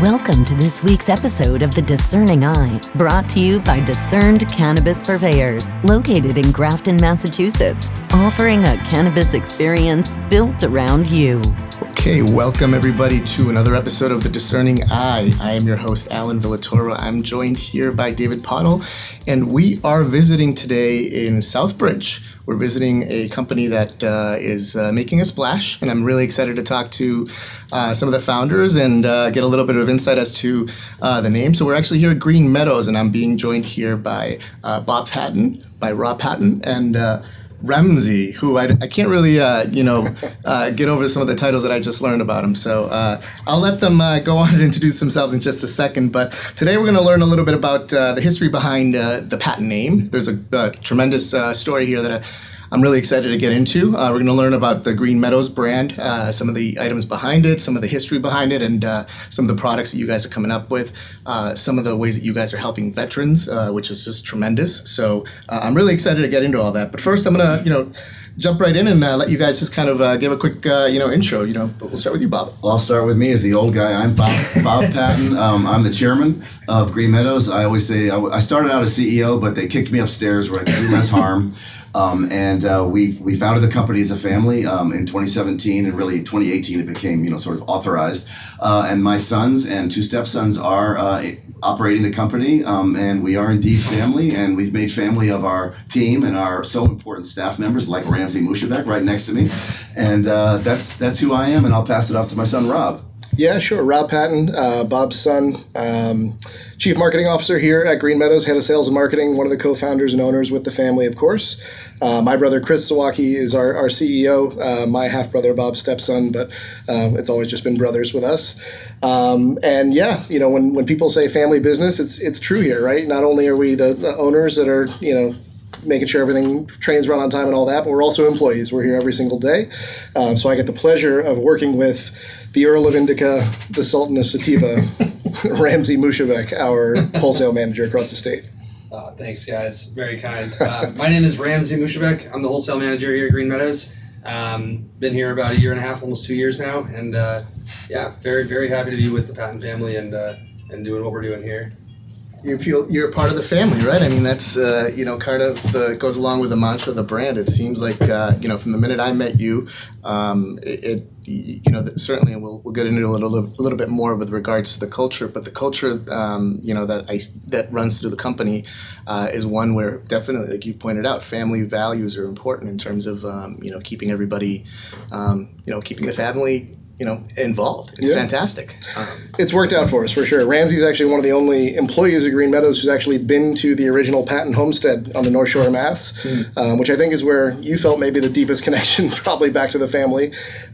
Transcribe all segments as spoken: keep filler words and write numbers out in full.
Welcome to this week's episode of The Discerning Eye, brought to you by Discerned Cannabis Purveyors, located in Grafton, Massachusetts, offering a cannabis experience built around you. Okay, welcome everybody to another episode of The Discerning Eye. I am your host, Alan Villatoro. I'm joined here by David Pottle, and we are visiting today in Southbridge. We're visiting a company that uh, is uh, making a splash, and I'm really excited to talk to uh, some of the founders and uh, get a little bit of insight as to uh, the name. So we're actually here at Green Meadows, and I'm being joined here by uh, Bob Patton, by Rob Patton, and uh, Ramsey, who I, I can't really, uh, you know, uh, get over some of the titles that I just learned about him. So uh, I'll let them uh, go on and introduce themselves in just a second. But today we're going to learn a little bit about uh, the history behind uh, the Patton name. There's a, a tremendous uh, story here that I, I'm really excited to get into. Uh, we're going to learn about the Green Meadows brand, uh, some of the items behind it, some of the history behind it, and uh, some of the products that you guys are coming up with, uh, some of the ways that you guys are helping veterans, uh, which is just tremendous. So uh, I'm really excited to get into all that. But first, I'm going to, you know, jump right in and uh, let you guys just kind of uh, give a quick, uh, you know, intro. You know, but we'll start with you, Bob. Well, I'll start with me as the old guy. I'm Bob, Bob Patton. Um, I'm the chairman of Green Meadows. I always say I, I started out as C E O, but they kicked me upstairs where I could do less harm. Um, and uh, we we founded the company as a family um, in twenty seventeen, and really twenty eighteen it became, you know, sort of authorized. Uh, and my sons and two stepsons are uh, operating the company, um, and we are indeed family. And we've made family of our team and our so important staff members like Ramsey Mushabek right next to me. And uh, that's that's who I am. And I'll pass it off to my son Rob. Yeah, sure. Rob Patton, uh, Bob's son, um, Chief Marketing Officer here at Green Meadows, Head of Sales and Marketing, one of the co-founders and owners with the family, of course. Uh, my brother, Chris Zawacki, is our, our C E O, uh, my half-brother, Bob's stepson, but uh, it's always just been brothers with us. Um, and yeah, you know, when, when people say family business, it's it's true here, right? Not only are we the, the owners that are, you know, making sure everything, trains run on time and all that, but we're also employees. We're here every single day. Um, so I get the pleasure of working with the Earl of Indica, the Sultan of Sativa, Ramsey Mushabek, our wholesale manager across the state. Uh, thanks, guys. Very kind. Uh, my name is Ramsey Mushabek. I'm the wholesale manager here at Green Meadows. Um, been here about a year and a half, almost two years now, and uh, yeah, very, very happy to be with the Patton family and uh, and doing what we're doing here. You feel you're a part of the family, right? I mean, that's, uh, you know, kind of the, goes along with the mantra of the brand. It seems like, uh, you know, from the minute I met you, um, it, it, you know, certainly, and we'll, we'll get into it a little, a little bit more with regards to the culture, but the culture, um, you know, that I, that runs through the company uh, is one where definitely, like you pointed out, family values are important in terms of, um, you know, keeping everybody, um, you know, keeping the family, you know, involved. It's yeah. fantastic. Um, it's worked out for us, for sure. Ramsey's actually one of the only employees of Green Meadows who's actually been to the original Patton homestead on the North Shore of Mass, mm. um, which I think is where you felt maybe the deepest connection, probably back to the family.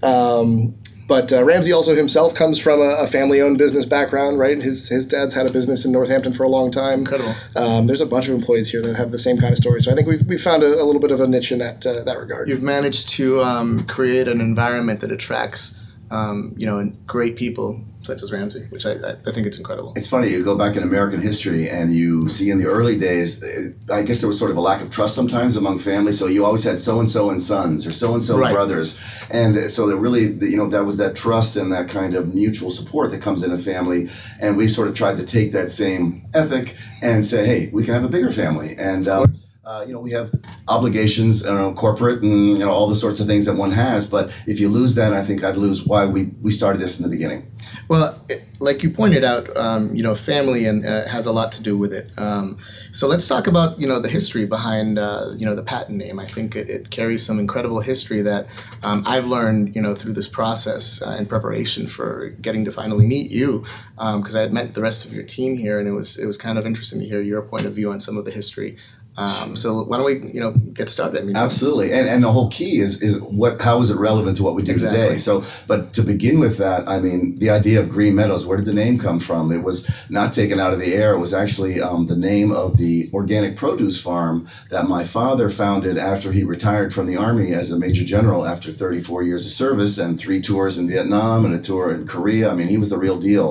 Um, but uh, Ramsey also himself comes from a, a family-owned business background, right? His his dad's had a business in Northampton for a long time. That's incredible. Um, there's a bunch of employees here that have the same kind of story. So I think we've, we've found a, a little bit of a niche in that, uh, that regard. You've managed to um, create an environment that attracts Um, you know, and great people such as Ramsey, which I, I think it's incredible. It's funny, you go back in American history and you see in the early days, I guess there was sort of a lack of trust sometimes among families, so you always had so-and-so and sons or so-and-so right. brothers. And so that really, you know, that was that trust and that kind of mutual support that comes in a family. And we sort of tried to take that same ethic and say, hey, we can have a bigger family. And, um, Uh, you know, we have obligations, you know, corporate and, you know, all the sorts of things that one has. But if you lose that, I think I'd lose why we, we started this in the beginning. Well, it, like you pointed out, um, you know, family and uh, has a lot to do with it. Um, so let's talk about, you know, the history behind, uh, you know, the Patton name. I think it, it carries some incredible history that um, I've learned, you know, through this process uh, in preparation for getting to finally meet you, because um, I had met the rest of your team here, and it was it was kind of interesting to hear your point of view on some of the history. Um, so why don't we, you know, get started? I mean, absolutely, and and the whole key is is what how is it relevant to what we do exactly. today? So, but to begin with that, I mean, the idea of Green Meadows, where did the name come from? It was not taken out of the air. It was actually um, the name of the organic produce farm that my father founded after he retired from the Army as a Major General after thirty-four years of service and three tours in Vietnam and a tour in Korea. I mean, he was the real deal.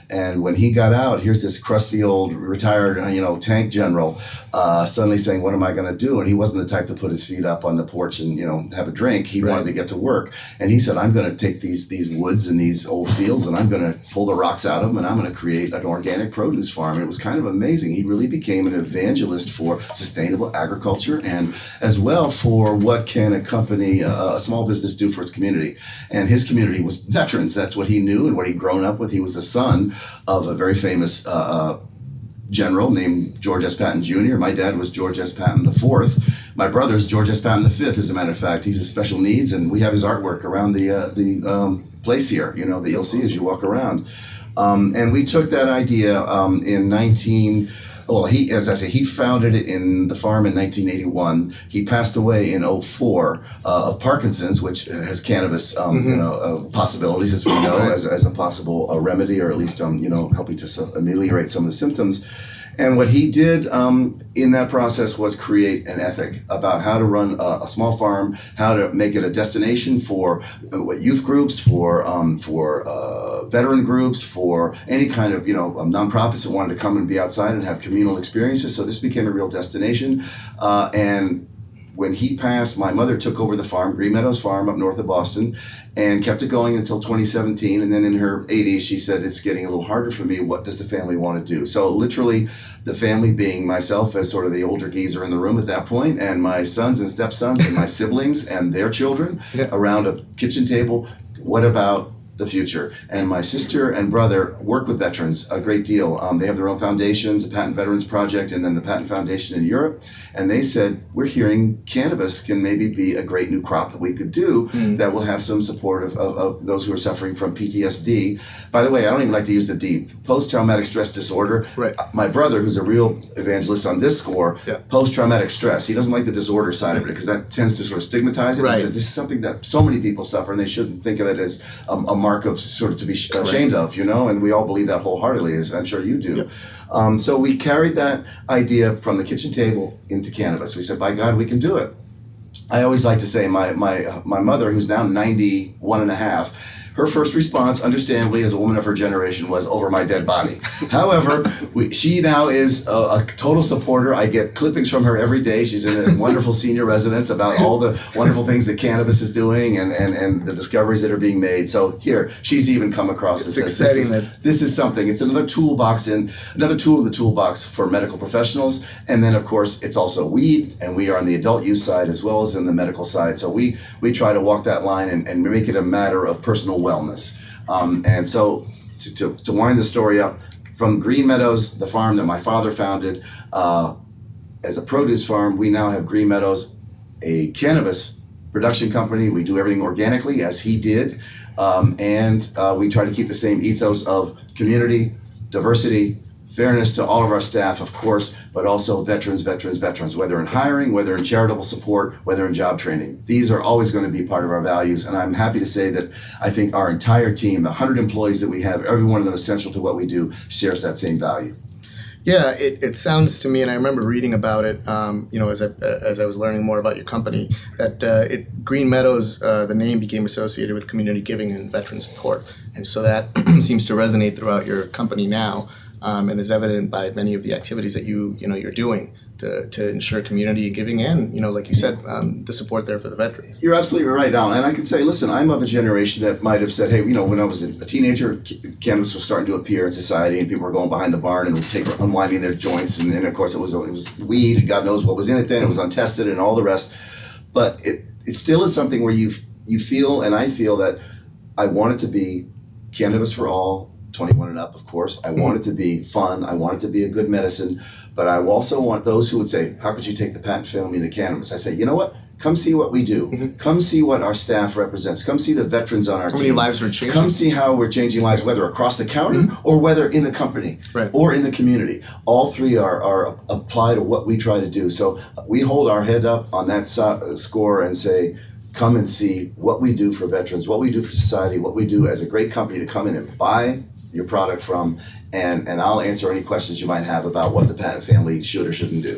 And when he got out, here's this crusty old retired, you know, tank general uh, suddenly saying, what am I going to do? And he wasn't the type to put his feet up on the porch and, you know, have a drink. He right. wanted to get to work. And he said, I'm going to take these these woods and these old fields and I'm going to pull the rocks out of them and I'm going to create an organic produce farm. And it was kind of amazing. He really became an evangelist for sustainable agriculture and as well for what can a company, uh, a small business do for its community. And his community was veterans. That's what he knew and what he'd grown up with. He was the son of a very famous uh, general named George S. Patton Junior My dad was George S. Patton the fourth. My brother's George S. Patton the fifth, as a matter of fact. He's a special needs, and we have his artwork around the uh, the um, place here, you know, that you'll see as you walk around. Um, and we took that idea um, in nineteen... Well, he, as I say, he founded it in the farm in nineteen eighty-one. He passed away in oh four uh, of Parkinson's, which has cannabis, um, mm-hmm. you know, uh, possibilities, as we know, right. as, as a possible uh, remedy, or at least, um, you know, helping to so- ameliorate some of the symptoms. And what he did um, in that process was create an ethic about how to run a, a small farm, how to make it a destination for uh, youth groups, for um, for uh, veteran groups, for any kind of, you know, um, nonprofits that wanted to come and be outside and have communal experiences. So this became a real destination. Uh, and when he passed, my mother took over the farm, Green Meadows Farm up north of Boston, and kept it going until twenty seventeen. And then in her eighties, she said, it's getting a little harder for me. What does the family want to do? So literally, the family being myself as sort of the older geezer in the room at that point, and my sons and stepsons and my siblings and their children yeah. around a kitchen table. What about the future? And my sister and brother work with veterans a great deal. Um, they have their own foundations, the Patton Veterans Project, and then the Patton Foundation in Europe. And they said, we're hearing cannabis can maybe be a great new crop that we could do mm. that will have some support of, of, of those who are suffering from P T S D. By the way, I don't even like to use the D, post-traumatic stress disorder. Right. My brother, who's a real evangelist on this score, yeah. post-traumatic stress. He doesn't like the disorder side of it because that tends to sort of stigmatize it. Right. He says this is something that so many people suffer and they shouldn't think of it as um, a mark of sort of to be ashamed of, you know, and we all believe that wholeheartedly, as I'm sure you do. Yep. Um, so we carried that idea from the kitchen table into cannabis. We said, by God, we can do it. I always like to say my my uh, my mother, who's now ninety-one and a half, her first response, understandably, as a woman of her generation, was over my dead body. However, we, she now is a, a total supporter. I get clippings from her every day. She's in a wonderful senior residence about all the wonderful things that cannabis is doing and, and, and the discoveries that are being made. So here, she's even come across it's and says, exciting this is, that this is something. It's another toolbox in another tool in the toolbox for medical professionals. And then, of course, it's also weed, and we are on the adult use side as well as in the medical side. So we we try to walk that line and, and make it a matter of personal wellness. Um, and so to, to, to wind the story up, from Green Meadows, the farm that my father founded, uh, as a produce farm, we now have Green Meadows, a cannabis production company. We do everything organically, as he did. Um, and uh, we try to keep the same ethos of community, diversity, fairness to all of our staff, of course, but also veterans, veterans, veterans, whether in hiring, whether in charitable support, whether in job training. These are always going to be part of our values, and I'm happy to say that I think our entire team, the one hundred employees that we have, every one of them essential to what we do, shares that same value. Yeah, it, it sounds to me, and I remember reading about it, um, you know, as I, as I was learning more about your company, that uh, it, Green Meadows, uh, the name became associated with community giving and veteran support. And so that seems to resonate throughout your company now. Um, and is evident by many of the activities that you you know you're doing to, to ensure community giving and, you know, like you said, um, the support there for the veterans. You're absolutely right, Alan. And I could say, listen, I'm of a generation that might have said, hey, you know, when I was a teenager, cannabis was starting to appear in society, and people were going behind the barn and take unwinding their joints, and then of course it was it was weed. God knows what was in it then. It was untested and all the rest. But it it still is something where you you feel, and I feel that I want it to be cannabis for all. twenty-one and up, of course. I want it to be fun. I want it to be a good medicine. But I also want those who would say, how could you take the Patton family to cannabis? I say, you know what? Come see what we do. Mm-hmm. Come see what our staff represents. Come see the veterans on our how team. How many lives we're changing? Come see how we're changing lives, whether across the county mm-hmm. or whether in the company right. or in the community. All three are, are apply to what we try to do. So we hold our head up on that so- score and say, come and see what we do for veterans, what we do for society, what we do as a great company to come in and buy your product from, and, and I'll answer any questions you might have about what the Patton family should or shouldn't do.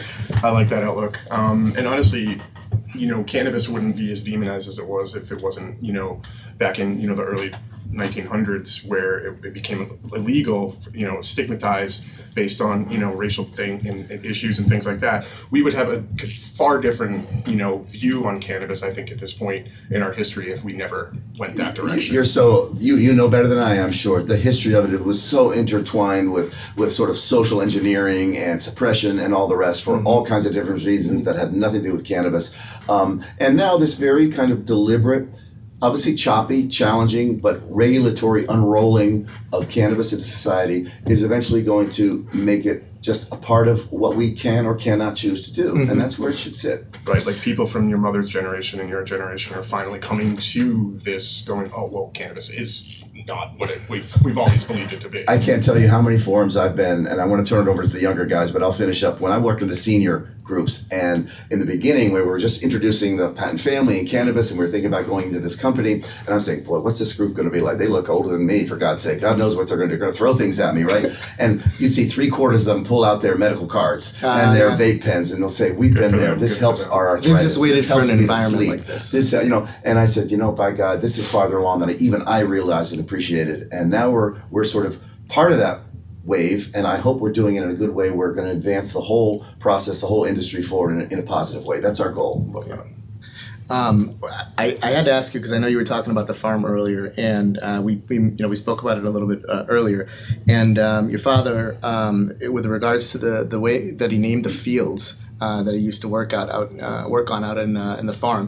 I like that outlook. Um, and honestly, you know, cannabis wouldn't be as demonized as it was if it wasn't, you know, back in, you know, the early nineteen hundreds where it, it became illegal, you know, stigmatized based on, you know, racial thing and, and issues and things like that, we would have a far different, you know, view on cannabis, I think, at this point in our history if we never went that direction. You're so, you you know better than I am, sure. The history of it, it was so intertwined with, with sort of social engineering and suppression and all the rest for mm-hmm. all kinds of different reasons that had nothing to do with cannabis. Um, and now this very kind of deliberate, obviously choppy, challenging, but regulatory unrolling of cannabis into society is eventually going to make it just a part of what we can or cannot choose to do. Mm-hmm. And that's where it should sit. Right, like people from your mother's generation and your generation are finally coming to this going, oh, well, cannabis is not what it, we've we've always believed it to be. I can't tell you how many forums I've been, and I want to turn it over to the younger guys, but I'll finish up. When I worked in the senior groups, and in the beginning, where we were just introducing the patent family and cannabis, and we were thinking about going into this company, and I'm saying, boy, what's this group going to be like? They look older than me, for God's sake. God knows what they're going to do. They're going to throw things at me, right? And you'd see three quarters of them pull out their medical cards uh, and their yeah. vape pens, and they'll say, we've Good been there. Them. This Good helps our arthritis. They've just waited this for an me to environment sleep. like this. This, uh, you know, and I said, you know, by God, this is farther along than I, even I realized and appreciated. And now we're we're sort of part of that wave, and I hope we're doing it in a good way. We're going to advance the whole process, the whole industry forward in a, in a positive way. That's our goal. Um, I, I had to ask you because I know you were talking about the farm earlier, and uh, we, we you know we spoke about it a little bit uh, earlier. And um, your father, um, with regards to the, the way that he named the fields uh, that he used to work out out uh, work on out in uh, in the farm.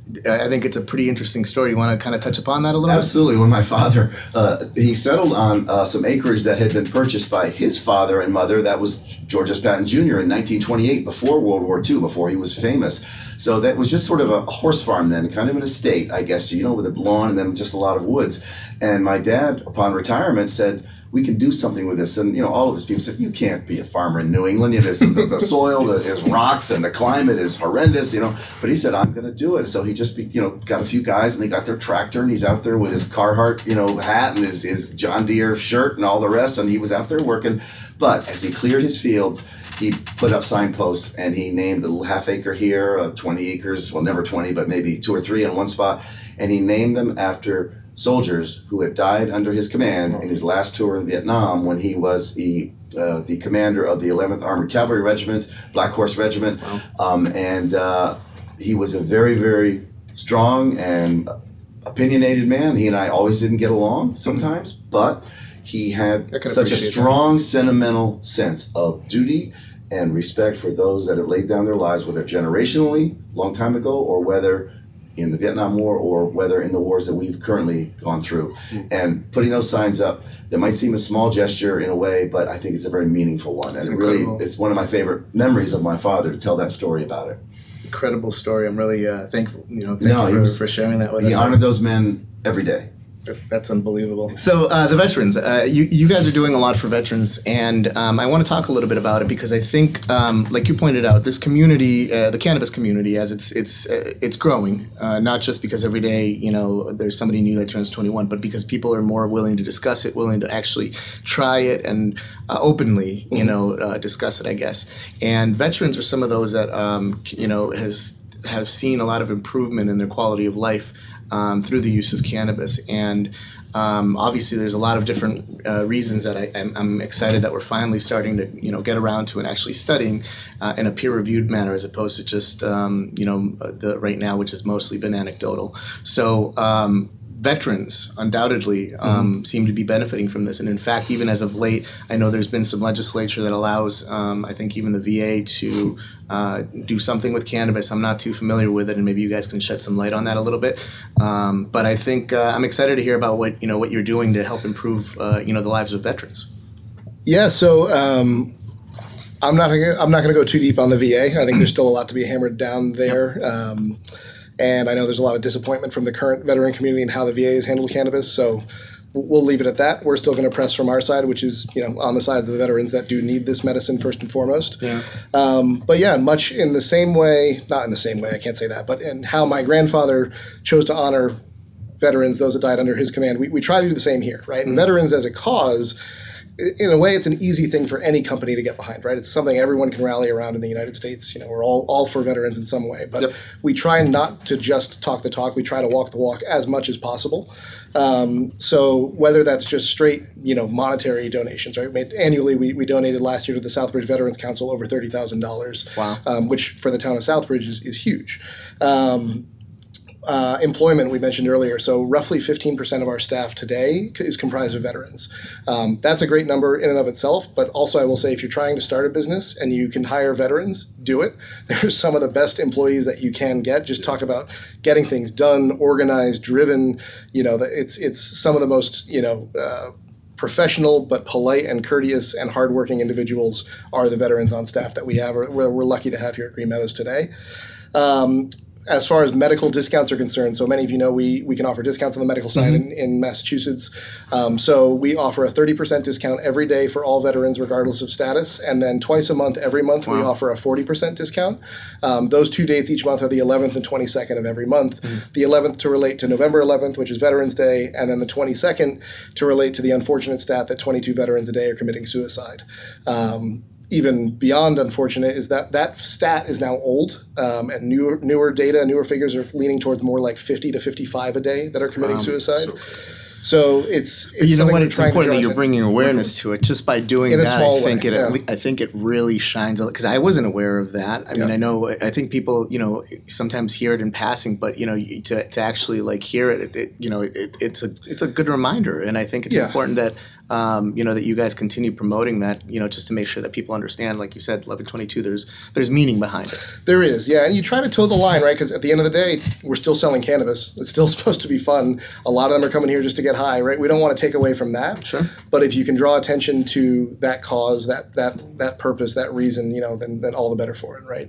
I think it's a pretty interesting story. You want to kind of touch upon that a little Absolutely. bit? Absolutely. When my father, uh, he settled on uh, some acreage that had been purchased by his father and mother. That was George S. Patton Junior in nineteen twenty-eight, before World War Two, before he was famous. So that was just sort of a horse farm then, kind of an estate, I guess, you know, with a lawn and then just a lot of woods. And my dad, upon retirement, said, we can do something with this. And, you know, all of his people said, you can't be a farmer in New England. It is, the, the soil is rocks and the climate is horrendous, you know. But he said, I'm going to do it. So he just, be, you know, got a few guys and they got their tractor and he's out there with his Carhartt, you know, hat and his, his John Deere shirt and all the rest. And he was out there working. But as he cleared his fields, he put up signposts and he named a little half acre here, uh, twenty acres, well, never twenty, but maybe two or three in one spot. And he named them after soldiers who had died under his command in his last tour in Vietnam when he was the uh, the commander of the eleventh Armored Cavalry Regiment, Black Horse Regiment. Wow. Um, and uh, he was a very, very strong and opinionated man. He and I always didn't get along sometimes, but he had such a strong, that. sentimental sense of duty and respect for those that have laid down their lives, whether generationally, long time ago, or whether in the Vietnam War or whether in the wars that we've currently gone through. Mm-hmm. And putting those signs up, it might seem a small gesture in a way, but I think it's a very meaningful one. It's and incredible. Really, it's one of my favorite memories of my father to tell that story about it. Incredible story. I'm really uh, thankful, you know, thank no, you for, was, for sharing that with he us. He honored those men every day. That's unbelievable. So uh, the veterans, uh, you, you guys are doing a lot for veterans, and um, I want to talk a little bit about it because I think, um, like you pointed out, this community, uh, the cannabis community, as it's it's uh, it's growing, uh, not just because every day, you know, there's somebody new that turns twenty-one, but because people are more willing to discuss it, willing to actually try it and uh, openly, you mm-hmm. know, uh, discuss it, I guess. And veterans are some of those that, um, you know, has have seen a lot of improvement in their quality of life Um, through the use of cannabis. And um, obviously there's a lot of different uh, reasons that I, I'm, I'm excited that we're finally starting to, you know, get around to and actually studying uh, in a peer-reviewed manner as opposed to just, um, you know, the right now, which has mostly been anecdotal. So um, veterans undoubtedly um, mm-hmm. seem to be benefiting from this. And in fact, even as of late, I know there's been some legislature that allows, um, I think even the V A to uh, do something with cannabis. I'm not too familiar with it, and maybe you guys can shed some light on that a little bit. Um, but I think uh, I'm excited to hear about what, you know, what you're doing to help improve, uh, you know, the lives of veterans. Yeah, so um, I'm not gonna, I'm not going to go too deep on the V A. I think there's still a lot to be hammered down there. Um, And I know there's a lot of disappointment from the current veteran community in how the V A has handled cannabis. So we'll leave it at that. We're still going to press from our side, which is, you know, on the sides of the veterans that do need this medicine first and foremost. Yeah. Um, but yeah, much in the same way, not in the same way, I can't say that, but in how my grandfather chose to honor veterans, those that died under his command, we, we try to do the same here, right? And mm-hmm. veterans as a cause in a way, it's an easy thing for any company to get behind, right? It's something everyone can rally around in the United States. You know, we're all, all for veterans in some way, but yep. we try not to just talk the talk. We try to walk the walk as much as possible. Um, so whether that's just straight, you know, monetary donations, right? We made, annually, we, we donated last year to the Southbridge Veterans Council over thirty thousand dollars, wow. um, which for the town of Southbridge is, is huge. Um, Uh, employment we mentioned earlier. So roughly fifteen percent of our staff today is comprised of veterans. Um, that's a great number in and of itself, but also I will say if you're trying to start a business and you can hire veterans, do it. They're some of the best employees that you can get. Just talk about getting things done, organized, driven. You know, it's it's some of the most, you know, uh, professional but polite and courteous and hardworking individuals are the veterans on staff that we have, or we're, we're lucky to have here at Green Meadows today. Um, As far as medical discounts are concerned, so many of you know we, we can offer discounts on the medical side mm-hmm. in, in Massachusetts. Um, so we offer a thirty percent discount every day for all veterans regardless of status. And then twice a month, every month, wow. we offer a forty percent discount. Um, those two dates each month are the eleventh and twenty-second of every month. Mm-hmm. The eleventh to relate to November eleventh, which is Veterans Day, and then the twenty-second to relate to the unfortunate stat that twenty-two veterans a day are committing suicide. Um, Even beyond unfortunate is that that stat is now old, um, and newer newer data, newer figures are leaning towards more like fifty to fifty-five a day that are committing um, suicide. So, so it's, it's but you know what? It's important that you're bringing awareness to it. Just by doing in that, I think way, it. Yeah. I think it really shines out because I wasn't aware of that. I yeah. mean, I know. I think people, you know, sometimes hear it in passing, but you know, to to actually like hear it, it, it you know, it, it's a it's a good reminder, and I think it's yeah. important that. Um, you know, that you guys continue promoting that, you know, just to make sure that people understand, like you said, eleven twenty-two, there's there's meaning behind it. There is, yeah. And you try to toe the line, right? Because at the end of the day, we're still selling cannabis. It's still supposed to be fun. A lot of them are coming here just to get high, right? We don't want to take away from that. Sure. But if you can draw attention to that cause, that that that purpose, that reason, you know, then, then all the better for it, right?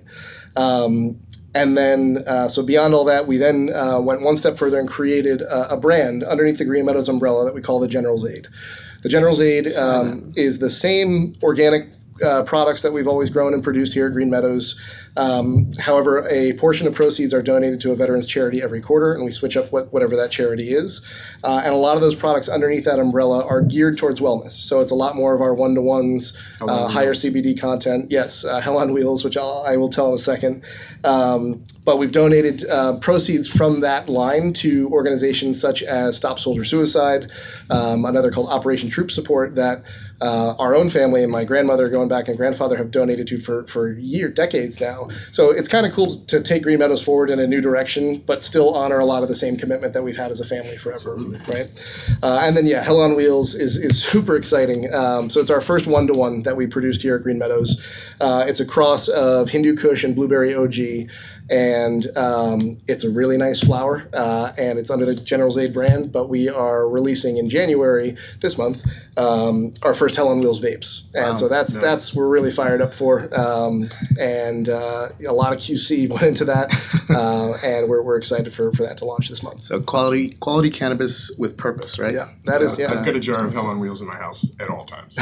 Um, And then, uh, so beyond all that, we then uh, went one step further and created a, a brand underneath the Green Meadows umbrella that we call the General's Aid. The General's Aid um, is the same organic uh, products that we've always grown and produced here at Green Meadows. Um, however, a portion of proceeds are donated to a veterans charity every quarter, and we switch up what, whatever that charity is. Uh, and a lot of those products underneath that umbrella are geared towards wellness. So it's a lot more of our one-to-ones, uh, higher C B D content. Yes, uh, Hell on Wheels, which I'll, I will tell in a second. Um, but we've donated uh, proceeds from that line to organizations such as Stop Soldier Suicide, um, another called Operation Troop Support that uh, our own family and my grandmother going back and grandfather have donated to for, for years, decades now. So it's kind of cool to take Green Meadows forward in a new direction, but still honor a lot of the same commitment that we've had as a family forever, Absolutely. right? Uh, and then, yeah, Hell on Wheels is, is super exciting. Um, so it's our first one-to-one that we produced here at Green Meadows. Uh, it's a cross of Hindu Kush and Blueberry O G, and um, it's a really nice flower, uh, and it's under the General's Aid brand, but we are releasing in January, this month, um, our first Hell on Wheels vapes. And wow. so that's, nice. that's we're really fired up for, um, and uh, a lot of Q C went into that, uh, and we're, we're excited for, for that to launch this month. So quality quality cannabis with purpose, right? Yeah, that so is, yeah. I've got a jar of Hell on Wheels in my house at all times.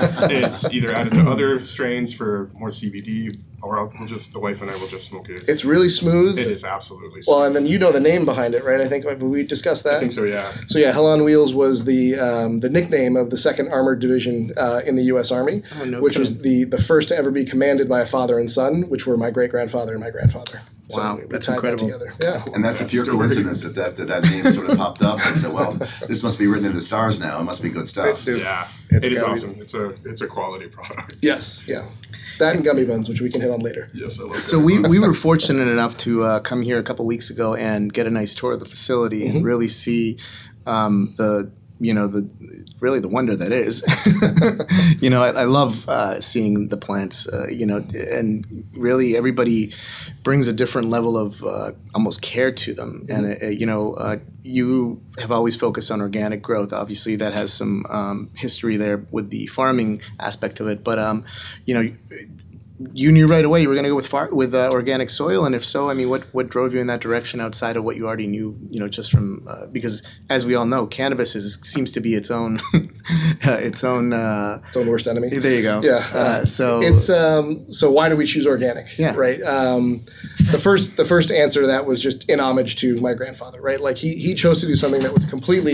It's either added to other strains for more C B D, or I'll, we'll just, the wife and I will just smoke it. It's really smooth. It is absolutely smooth. Well, and then you know the name behind it, right? I think we discussed that. I think so, yeah. So yeah, Hell on Wheels was the um, the nickname of the second Armored Division uh, in the U S Army, oh, no which kidding. was the, the first to ever be commanded by a father and son, which were my great-grandfather and my grandfather. So wow, we, we that's tied incredible. That together. Yeah. And that's a pure coincidence that that, that that name sort of popped up and said, well, this must be written in the stars now. It must be good stuff. It, yeah, it's it is gotta awesome. Be. It's a it's a quality product. Yes, yeah. That and gummy buns, which we can hit on later. Yes, I love So we, we were fortunate enough to uh, come here a couple weeks ago and get a nice tour of the facility mm-hmm. and really see um, the you know the really the wonder that is. you know, I, I love uh, seeing the plants. Uh, you know, and really everybody brings a different level of uh, almost care to them. Mm-hmm. And uh, you know, uh, you have always focused on organic growth. Obviously, that has some um, history there with the farming aspect of it. But um, you know. You knew right away you were going to go with far, with uh, organic soil, and if so, I mean, what, what drove you in that direction outside of what you already knew? You know, just from uh, because as we all know, cannabis is seems to be its own its own uh, its own worst enemy. There you go. Yeah. Uh, so it's um, so why do we choose organic? Yeah. Right. Um, the first the first answer to that was just in homage to my grandfather. Right. Like he he chose to do something that was completely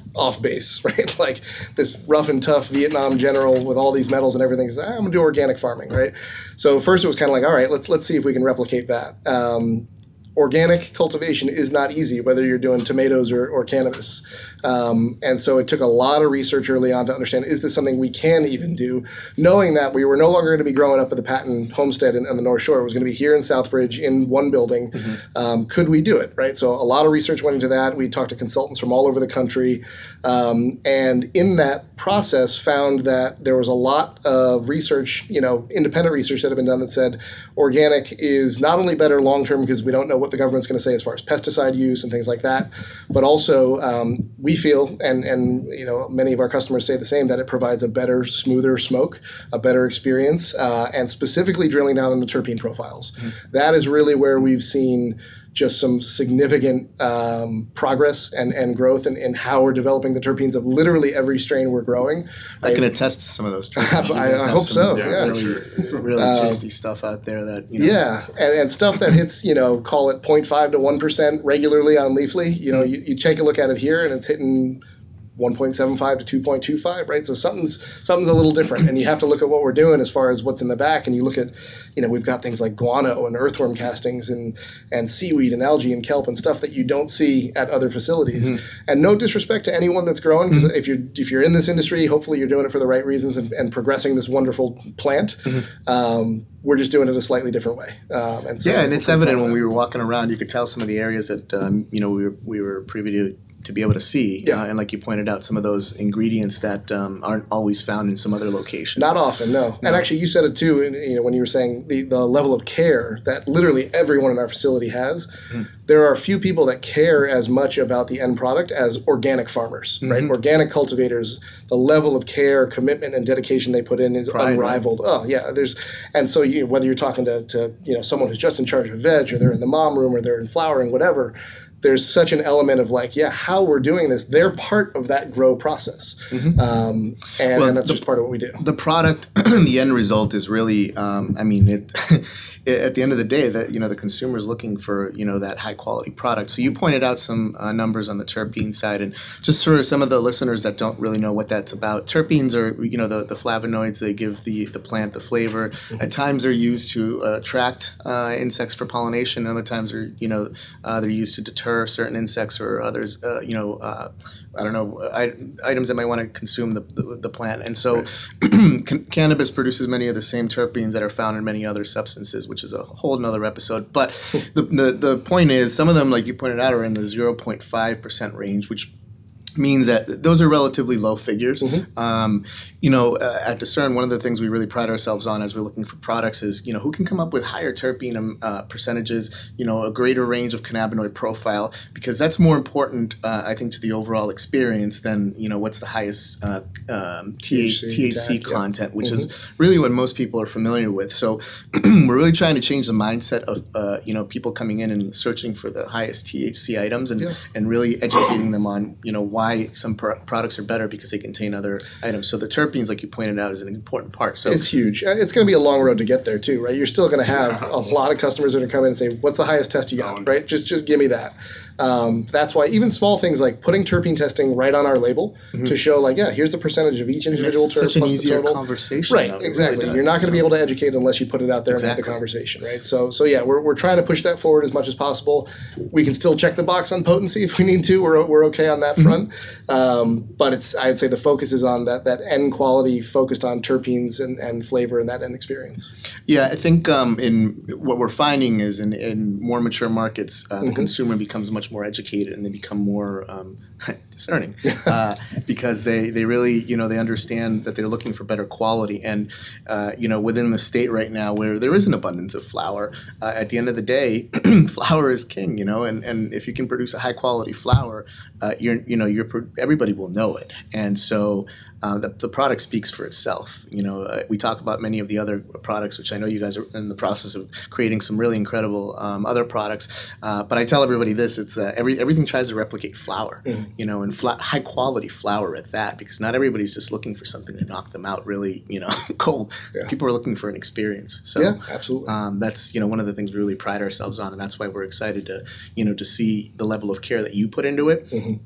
off base, right? Like this rough and tough Vietnam general with all these metals and everything says, ah, I'm gonna do organic farming, right? So first it was kind of like, all right, let's let's see if we can replicate that. Um, organic cultivation is not easy, whether you're doing tomatoes or, or cannabis. Um, and so it took a lot of research early on to understand, is this something we can even do? Knowing that we were no longer going to be growing up at the Patton homestead in, on the North Shore. It was going to be here in Southbridge in one building. Mm-hmm. Um, could we do it, right? So a lot of research went into that. We talked to consultants from all over the country. Um, and in that process found that there was a lot of research, you know, independent research that had been done that said organic is not only better long-term because we don't know what the government's going to say as far as pesticide use and things like that, but also um, we feel, and, and you know, many of our customers say the same, that it provides a better, smoother smoke, a better experience, uh, and specifically drilling down on the terpene profiles. Mm-hmm. That is really where we've seen just some significant um, progress and, and growth in, in how we're developing the terpenes of literally every strain we're growing. I can attest to some of those terpenes. I, I hope so, yeah. yeah. Really, really uh, tasty stuff out there that, you know. Yeah, and, and stuff that hits, you know, call it zero point five to one percent regularly on Leafly. You know, you, you take a look at it here and it's hitting one point seven five to two point two five, right? So something's something's a little different, and you have to look at what we're doing as far as what's in the back, and you look at, you know, we've got things like guano and earthworm castings and and seaweed and algae and kelp and stuff that you don't see at other facilities. Mm-hmm. And no disrespect to anyone that's growing, because mm-hmm. if you're if you're in this industry, hopefully you're doing it for the right reasons and, and progressing this wonderful plant. Mm-hmm. Um, we're just doing it a slightly different way. Um, and so yeah, and it's evident when we were walking around. You could tell some of the areas that um, you know we were we were privy to. to be able to see. Yeah. Uh, and like you pointed out, some of those ingredients that um, aren't always found in some other locations. Not often, no. no. And actually you said it too, you know, when you were saying the, the level of care that literally everyone in our facility has. Mm. There are a few people that care as much about the end product as organic farmers, mm-hmm. right? Organic cultivators, the level of care, commitment, and dedication they put in is Pride, unrivaled. Right? Oh, yeah. There's, and so you, whether you're talking to, to you know someone who's just in charge of veg, or they're in the mom room, or they're in flowering, whatever, there's such an element of like, yeah, how we're doing this, they're part of that grow process. Mm-hmm. Um, and, well, and that's the, just part of what we do. The product, the end result is really, um, I mean, it, it at the end of the day, that, you know, the consumer is looking for, you know, that high quality product. So you pointed out some uh, numbers on the terpene side, and just for some of the listeners that don't really know what that's about, terpenes are, you know, the, the flavonoids, they give the, the plant the flavor. Mm-hmm. At times they're used to uh, attract uh, insects for pollination. Other times they're, you know, uh, they're used to deter certain insects or others, uh, you know, uh, I don't know, I, items that might want to consume the, the, the plant. And so right. can, cannabis produces many of the same terpenes that are found in many other substances, which is a whole nother episode. But the, the, the point is, some of them, like you pointed out, are in the zero point five percent range, which means that those are relatively low figures. Mm-hmm. Um, you know, uh, at Discern, one of the things we really pride ourselves on as we're looking for products is, you know, who can come up with higher terpene uh, percentages, you know, a greater range of cannabinoid profile, because that's more important, uh, I think, to the overall experience than, you know, what's the highest uh, um, T H C, T H C tag, content, yeah. which mm-hmm. is really what most people are familiar with. So we're really trying to change the mindset of, uh, you know, people coming in and searching for the highest T H C items and, yeah. and really educating them on, you know, why why some pr- products are better because they contain other items. So the terpenes, like you pointed out, is an important part. So it's huge. It's going to be a long road to get there too, right? You're still going to have a lot of customers that are coming and say, "What's the highest test you got?" Right? Just just give me that. Um, that's why even small things like putting terpene testing right on our label mm-hmm. to show, like, yeah, here's the percentage of each individual terp such an plus easier the total. Conversation. Right, though, exactly. Really You're not going to be able to educate unless you put it out there exactly. and have the conversation, right? So, so yeah, we're we're trying to push that forward as much as possible. We can still check the box on potency if we need to. We're we're okay on that mm-hmm. front. Um, but it's I'd say the focus is on that that end quality, focused on terpenes and, and flavor and that end experience. Yeah, I think um, in what we're finding is in, in more mature markets, uh, the mm-hmm. consumer becomes much more educated and they become more um, discerning uh, because they, they really, you know, they understand that they're looking for better quality. And, uh, you know, within the state right now where there is an abundance of flour, uh, at the end of the day, flour is king, you know, and, and if you can produce a high quality flour, uh, you're, you know, you're, everybody will know it. And so Uh, the, the product speaks for itself. You know, uh, we talk about many of the other products, which I know you guys are in the process of creating some really incredible um, other products. Uh, but I tell everybody this: it's that every everything tries to replicate flour. Mm. You know, and fla- high quality flour at that, because not everybody's just looking for something to knock them out really, you know, cold. Yeah. People are looking for an experience. So yeah, absolutely. Um, that's, you know, one of the things we really pride ourselves on, and that's why we're excited to, you know, to see the level of care that you put into it. Mm-hmm.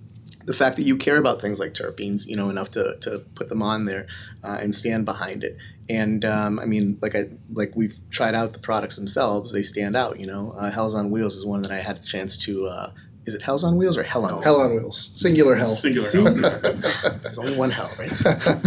the fact that you care about things like terpenes, you know, enough to, to put them on there uh, and stand behind it. And um, I mean, like I like we've tried out the products themselves; they stand out. You know, uh, Hell's on Wheels is one that I had the chance to. Uh, is it Hell's on Wheels or Hell on Wheels? Hell on Wheels, singular hell. Singular See? hell. There's only one hell, right?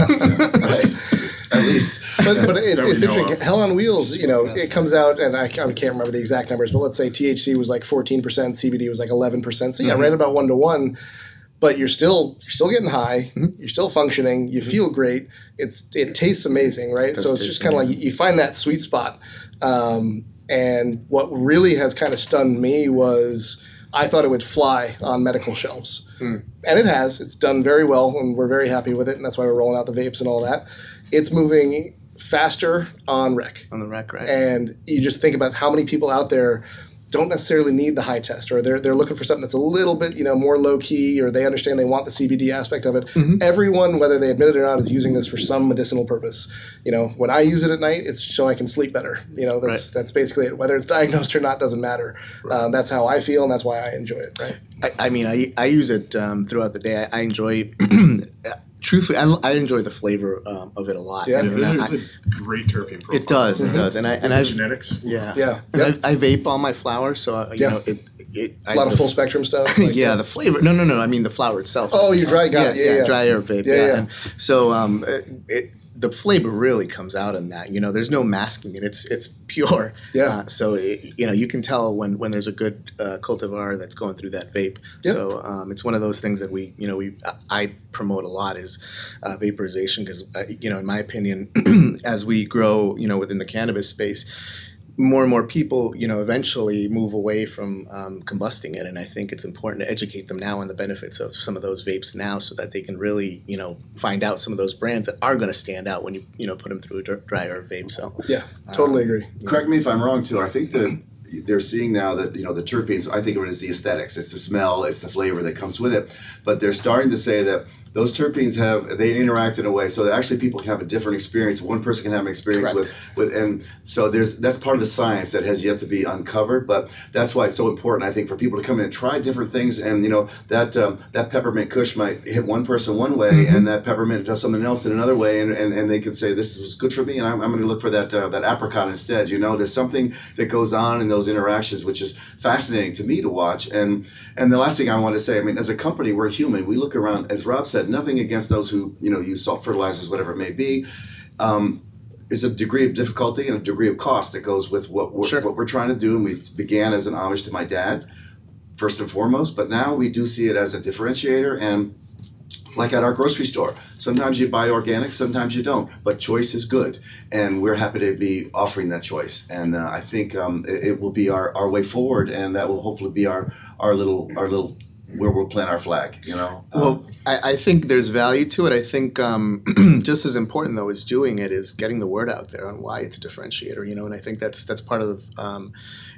Right. At least. But, but it's, That we it's know interesting. of. Hell on Wheels, you know, it comes out, and I, I can't remember the exact numbers, but let's say T H C was like fourteen percent, C B D was like eleven percent. So yeah, Mm-hmm. right about one to one. But you're still you're still getting high. Mm-hmm. You're still functioning. You feel great. It's it tastes amazing, right? does So it's taste just kind of like you find that sweet spot. Um, and what really has kind of stunned me was I thought it would fly on medical shelves, Mm. and it has. It's done very well, and we're very happy with it. And that's why we're rolling out the vapes and all that. It's moving faster on rec. On the rec, right? And you just think about how many people out there don't necessarily need the high test, or they're they're looking for something that's a little bit, you know, more low key, or they understand they want the C B D aspect of it. Mm-hmm. Everyone, whether they admit it or not, is using this for some medicinal purpose. You know, when I use it at night, it's so I can sleep better. You know, that's Right. that's basically it. Whether it's diagnosed or not doesn't matter. Um, that's how I feel, and that's why I enjoy it. Right. I, I mean, I, I use it um, throughout the day. I, I enjoy, truthfully, I, I enjoy the flavor um, of it a lot. Yeah. I mean, I- It's a great terpene profile. it does, it does, and I and I Genetics. yeah Yeah. and Yep. I, I vape all my flour, so uh, you Yeah. know it. it I, A lot of the- full spectrum stuff. like yeah, that. the flavor. No, no, no. I mean the flour itself. Oh, you dry- got yeah, it. Yeah, yeah. dry air vape. Yeah, Yeah, yeah. And so um, it, it the flavor really comes out in that. You know, there's no masking it. It's it's pure. Yeah. Uh, so it, you know, you can tell when when there's a good uh, cultivar that's going through that vape. Yep. So um, it's one of those things that we you know we I promote a lot is uh, vaporization because uh, you know in my opinion as we grow you know within the cannabis space. More and more people, you know, eventually move away from um, combusting it, and I think it's important to educate them now on the benefits of some of those vapes now, so that they can really, you know, find out some of those brands that are going to stand out when you, you know, put them through a dr- dry air vape. So, Yeah, totally agree. Correct me if I'm wrong too. I think that they're seeing now that you know the terpenes. I think of it as the aesthetics. It's the smell. It's the flavor that comes with it. But they're starting to say that those terpenes have they interact in a way so that actually people can have a different experience. One person can have an experience Correct. with with and so there's that's part of the science that has yet to be uncovered. But that's why it's so important, I think, for people to come in and try different things. And you know that um, that peppermint kush might hit one person one way, Mm-hmm. and that peppermint does something else in another way, and, and, and they could say this was good for me, and I'm, I'm going to look for that uh, that apricot instead. You know, there's something that goes on in those interactions which is fascinating to me to watch. And and the last thing I want to say, I mean, as a company, we're human. We look around, as Rob said, nothing against those who you know use salt fertilizers, whatever it may be. Um, is a degree of difficulty and a degree of cost that goes with what we're, Sure. what we're trying to do. And we began as an homage to my dad, first and foremost, but now we do see it as a differentiator. And like at our grocery store, sometimes you buy organic, sometimes you don't, but choice is good. And we're happy to be offering that choice. And uh, I think um, it, it will be our, our way forward, and that will hopefully be our, our little our little where we'll plant our flag, you know? Um, well, I, I think there's value to it. I think um, just as important though as doing it is getting the word out there on why it's a differentiator. You know, and I think that's that's part of um,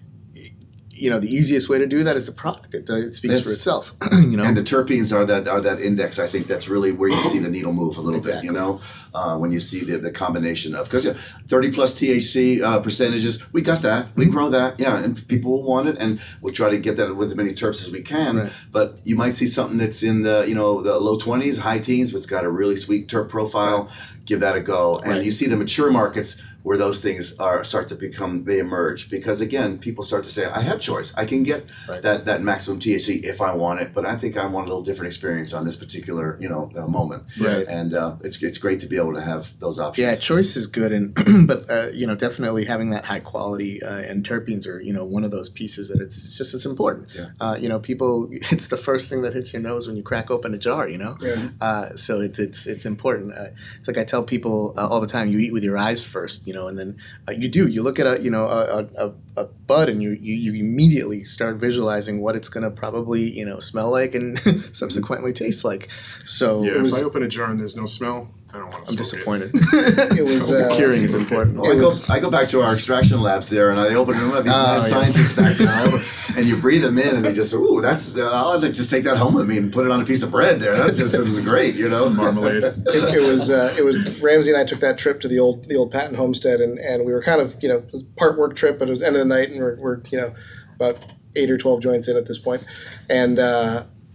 you know the easiest way to do that is the product. It, uh, it speaks Yes. for itself. You know, And the terpenes are that are that index. I think that's really where you see the needle move a little Exactly. bit. You know, uh, when you see the, the combination of because thirty plus T H C uh, percentages, we got that. We Mm-hmm. grow that, yeah, and people will want it, and we'll try to get that with as many terps as we can. Right. But you might see something that's in the you know the low twenties, high teens, but it's got a really sweet terp profile. Give that a go, and Right. you see the mature markets where those things are start to become they emerge because again people start to say I have choice. I can get Right. that that maximum T H C if I want it, but I think I want a little different experience on this particular you know uh, moment. Right. And uh, it's it's great to be able to have those options. yeah, choice is good, and but uh, you know definitely having that high quality uh, and terpenes are you know one of those pieces that it's, it's just it's important. Yeah. Uh, you know, people it's the first thing that hits your nose when you crack open a jar. You know, Yeah. uh, so it's it's it's important. Uh, it's like I tell people uh, all the time: you eat with your eyes first, you know, and then uh, you do. You look at a you know a, a, a bud, and you, you you immediately start visualizing what it's going to probably you know smell like and subsequently taste like. So Yeah, it was. if I open a jar and there's no smell, I don't want to I'm smoke disappointed. It was uh, Curing is important. Well, I go I go back to our extraction labs there, and I open them up. These Oh, mad yeah. scientists back there, I open- and you breathe them in, and they just ooh, that's uh, I'll just take that home with me and put it on a piece of bread there. That's just it was great, you know. Marmalade. it, it was uh, it was Ramsey and I took that trip to the old the old Patton homestead, and, and we were kind of you know it was part work trip, but it was end of the night, and we're, we're you know about eight or twelve joints in at this point, and uh,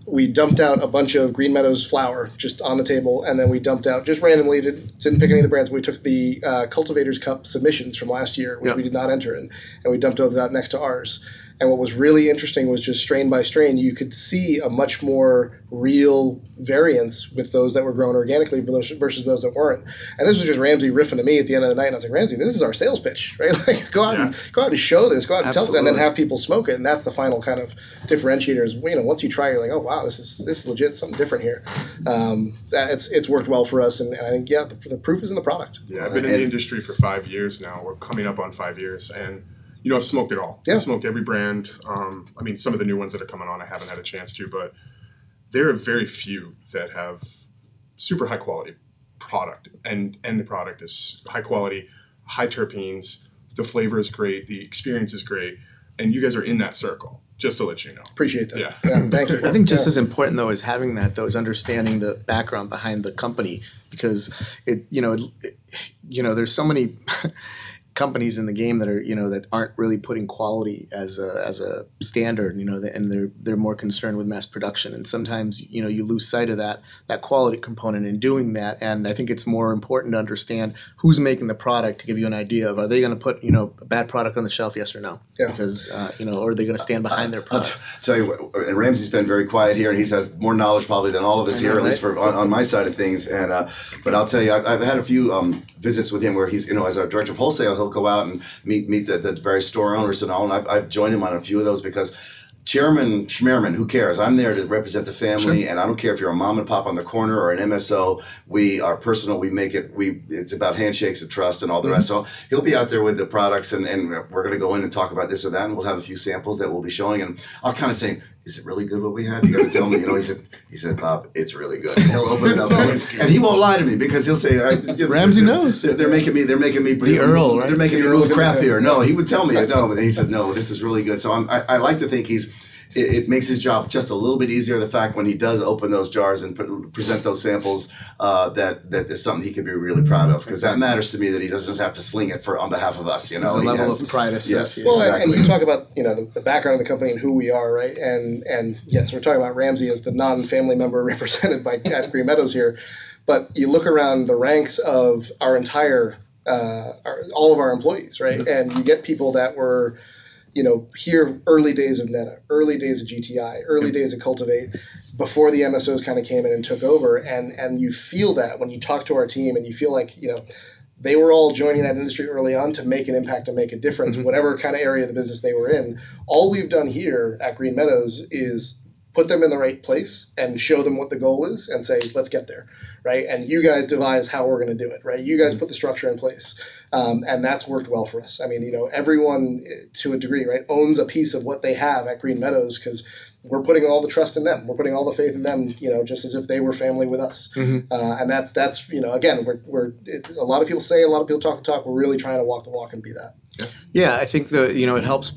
we dumped out a bunch of Green Meadows flour just on the table, and then we dumped out just randomly, did, didn't pick any of the brands. But we took the uh, Cultivators Cup submissions from last year, which Yep. we did not enter in, and we dumped those out next to ours. And what was really interesting was just strain by strain, you could see a much more real variance with those that were grown organically versus those that weren't. And this was just Ramsey riffing to me at the end of the night. And I was like, Ramsey, this is our sales pitch, right? Like, go out Yeah. and go out and show this, go out and tell us, and then Absolutely. have people smoke it. And that's the final kind of differentiator. Is, you know, once you try, you're like, oh wow, this is this is legit, something different here. Um, that, it's it's worked well for us, and, and I think yeah, the, the proof is in the product. Yeah, I've been in the industry for five years now. We're coming up on five years, and you know, I've smoked it all. Yeah. I've smoked every brand. Um, I mean, some of the new ones that are coming on, I haven't had a chance to, but there are very few that have super high quality product, and and the product is high quality, high terpenes. The flavor is great. The experience is great, and you guys are in that circle. Just to let you know. Appreciate that. Yeah. Thank you. I think just Yeah. as important though is having that though is understanding the background behind the company, because it you know it, it, you know there's so many companies in the game that are you know that aren't really putting quality as a as a standard, you know, and they're they're more concerned with mass production, and sometimes you know you lose sight of that that quality component in doing that. And I think it's more important to understand who's making the product to give you an idea of, are they going to put you know a bad product on the shelf, yes or no? Yeah. Because uh, you know, or are they going to stand behind their I'll product? t- tell you what, and Ramsey's been very quiet here, and he has more knowledge probably than all of us I know, here, at least right? for on, on my side of things. And uh, but I'll tell you, I've, I've had a few um, visits with him where he's, you know, as our director of wholesale, he'll go out and meet meet the, the various store owners and all. And I've, I've joined him on a few of those because Chairman Schmerman, who cares? I'm there to represent the family, and I don't care if you're a mom and pop on the corner or an M S O. We are personal. We make it. We it's about handshakes and trust and all the rest. So he'll be out there with the products, and, and we're going to go in and talk about this or that, and we'll have a few samples that we'll be showing. And I'll kind of say, "Is it really good what we have?" You got to tell me. You know, he said, "He said, Bob, it's really good." And he'll open it up, and he won't lie to me because he'll say, I, Ramsey they're, knows. They're, they're making me. They're making me. The Earl, right? They're making The me Earl move of crap Independent. here. No, he would tell me. I know, but he said, "No, this is really good." So I'm, I, I like to think he's. It, it makes his job just a little bit easier. The fact when he does open those jars and put, present those samples, uh, that that there's something he can be really proud of, because that matters to me that he doesn't have to sling it for on behalf of us. You know, There's a He level has- of pride associated. Well, and- Exactly. and you talk about you know the, the background of the company and who we are, right? And and yes, we're talking about Ramsey as the non-family member represented by at Green Meadows here, but you look around the ranks of our entire uh, our, all of our employees, right? And you get people that were, you know, here early days of Neta, early days of G T I, early days of Cultivate, before the M S Os kind of came in and took over, and and you feel that when you talk to our team, and you feel like you know. They were all joining that industry early on to make an impact and make a difference, Mm-hmm. whatever kind of area of the business they were in. All we've done here at Green Meadows is put them in the right place and show them what the goal is and say, let's get there, right? And you guys devise how we're going to do it, right? You guys put the structure in place. Um, and that's worked well for us. I mean, you know, everyone eh, to a degree, right, owns a piece of what they have at Green Meadows because we're putting all the trust in them. We're putting all the faith in them, you know, just as if they were family with us. Mm-hmm. Uh, and that's, that's you know, again, we're, we're it's, a lot of people say, a lot of people talk the talk. We're really trying to walk the walk and be that. Yeah, I think the you know it helps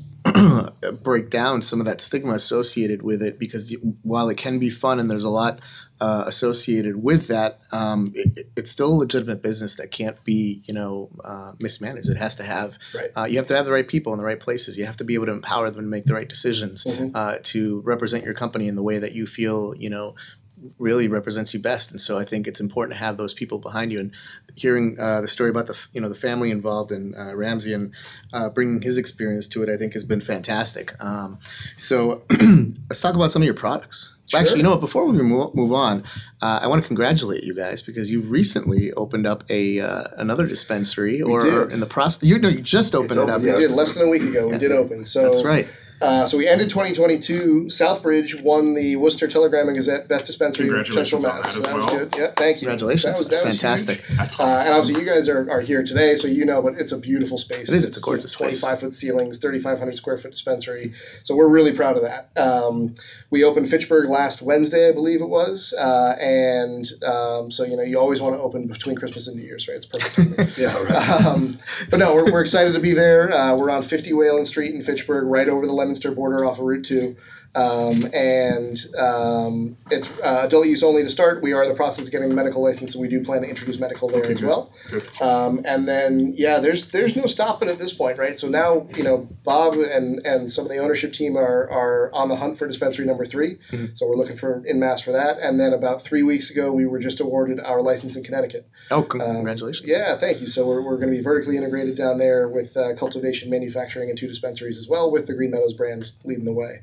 break down some of that stigma associated with it, because while it can be fun and there's a lot uh, associated with that, um, it, it's still a legitimate business that can't be you know uh, mismanaged. It has to have Right. uh, you have to have the right people in the right places. You have to be able to empower them to make the right decisions, uh, to represent your company in the way that you feel you know really represents you best. And so I think it's important to have those people behind you. And hearing uh, the story about the f- you know the family involved in uh, Ramsey and uh, bringing his experience to it, I think has been fantastic. Um, so let's talk about some of your products. Sure. Actually, you know what? Before we move, move on, uh, I want to congratulate you guys because you recently opened up a uh, another dispensary, or, did. or in the process. You know, you just opened it open, up. yeah. We did less than a week ago. We did open. So That's right. Uh, so we ended twenty twenty-two. Southbridge won the Worcester Telegram and Gazette Best Dispensary of Central Congratulations on Mass. that as So that was well. good. Yeah, thank you. Congratulations. That was, That's that was fantastic. huge. That's Uh, awesome. and obviously, you guys are, are here today, so you know, but it's a beautiful space. It is. It's a gorgeous space. twenty-five foot ceilings, thirty-five hundred square foot dispensary. So we're really proud of that. Um, we opened Fitchburg last Wednesday, I believe it was. Uh, and um, so, you know, you always want to open between Christmas and New Year's, right? It's perfect timing. Yeah, right. Um, but no, we're, we're excited to be there. Uh, we're on fifty Wayland Street in Fitchburg, right over the Leominster border off of Route two. Um, and um, it's uh, adult use only to start. We are in the process of getting the medical license, and we do plan to introduce medical there Okay, as good, well. good. Um, and then, yeah, there's there's no stopping at this point, right? So now, you know, Bob and, and some of the ownership team are, are on the hunt for dispensary number three. Mm-hmm. So we're looking for in mass for that. And then about three weeks ago, we were just awarded our license in Connecticut. Oh, congratulations. Yeah, thank you. So we're, we're going to be vertically integrated down there with uh, cultivation, manufacturing, and two dispensaries as well, with the Green Meadows brand leading the way.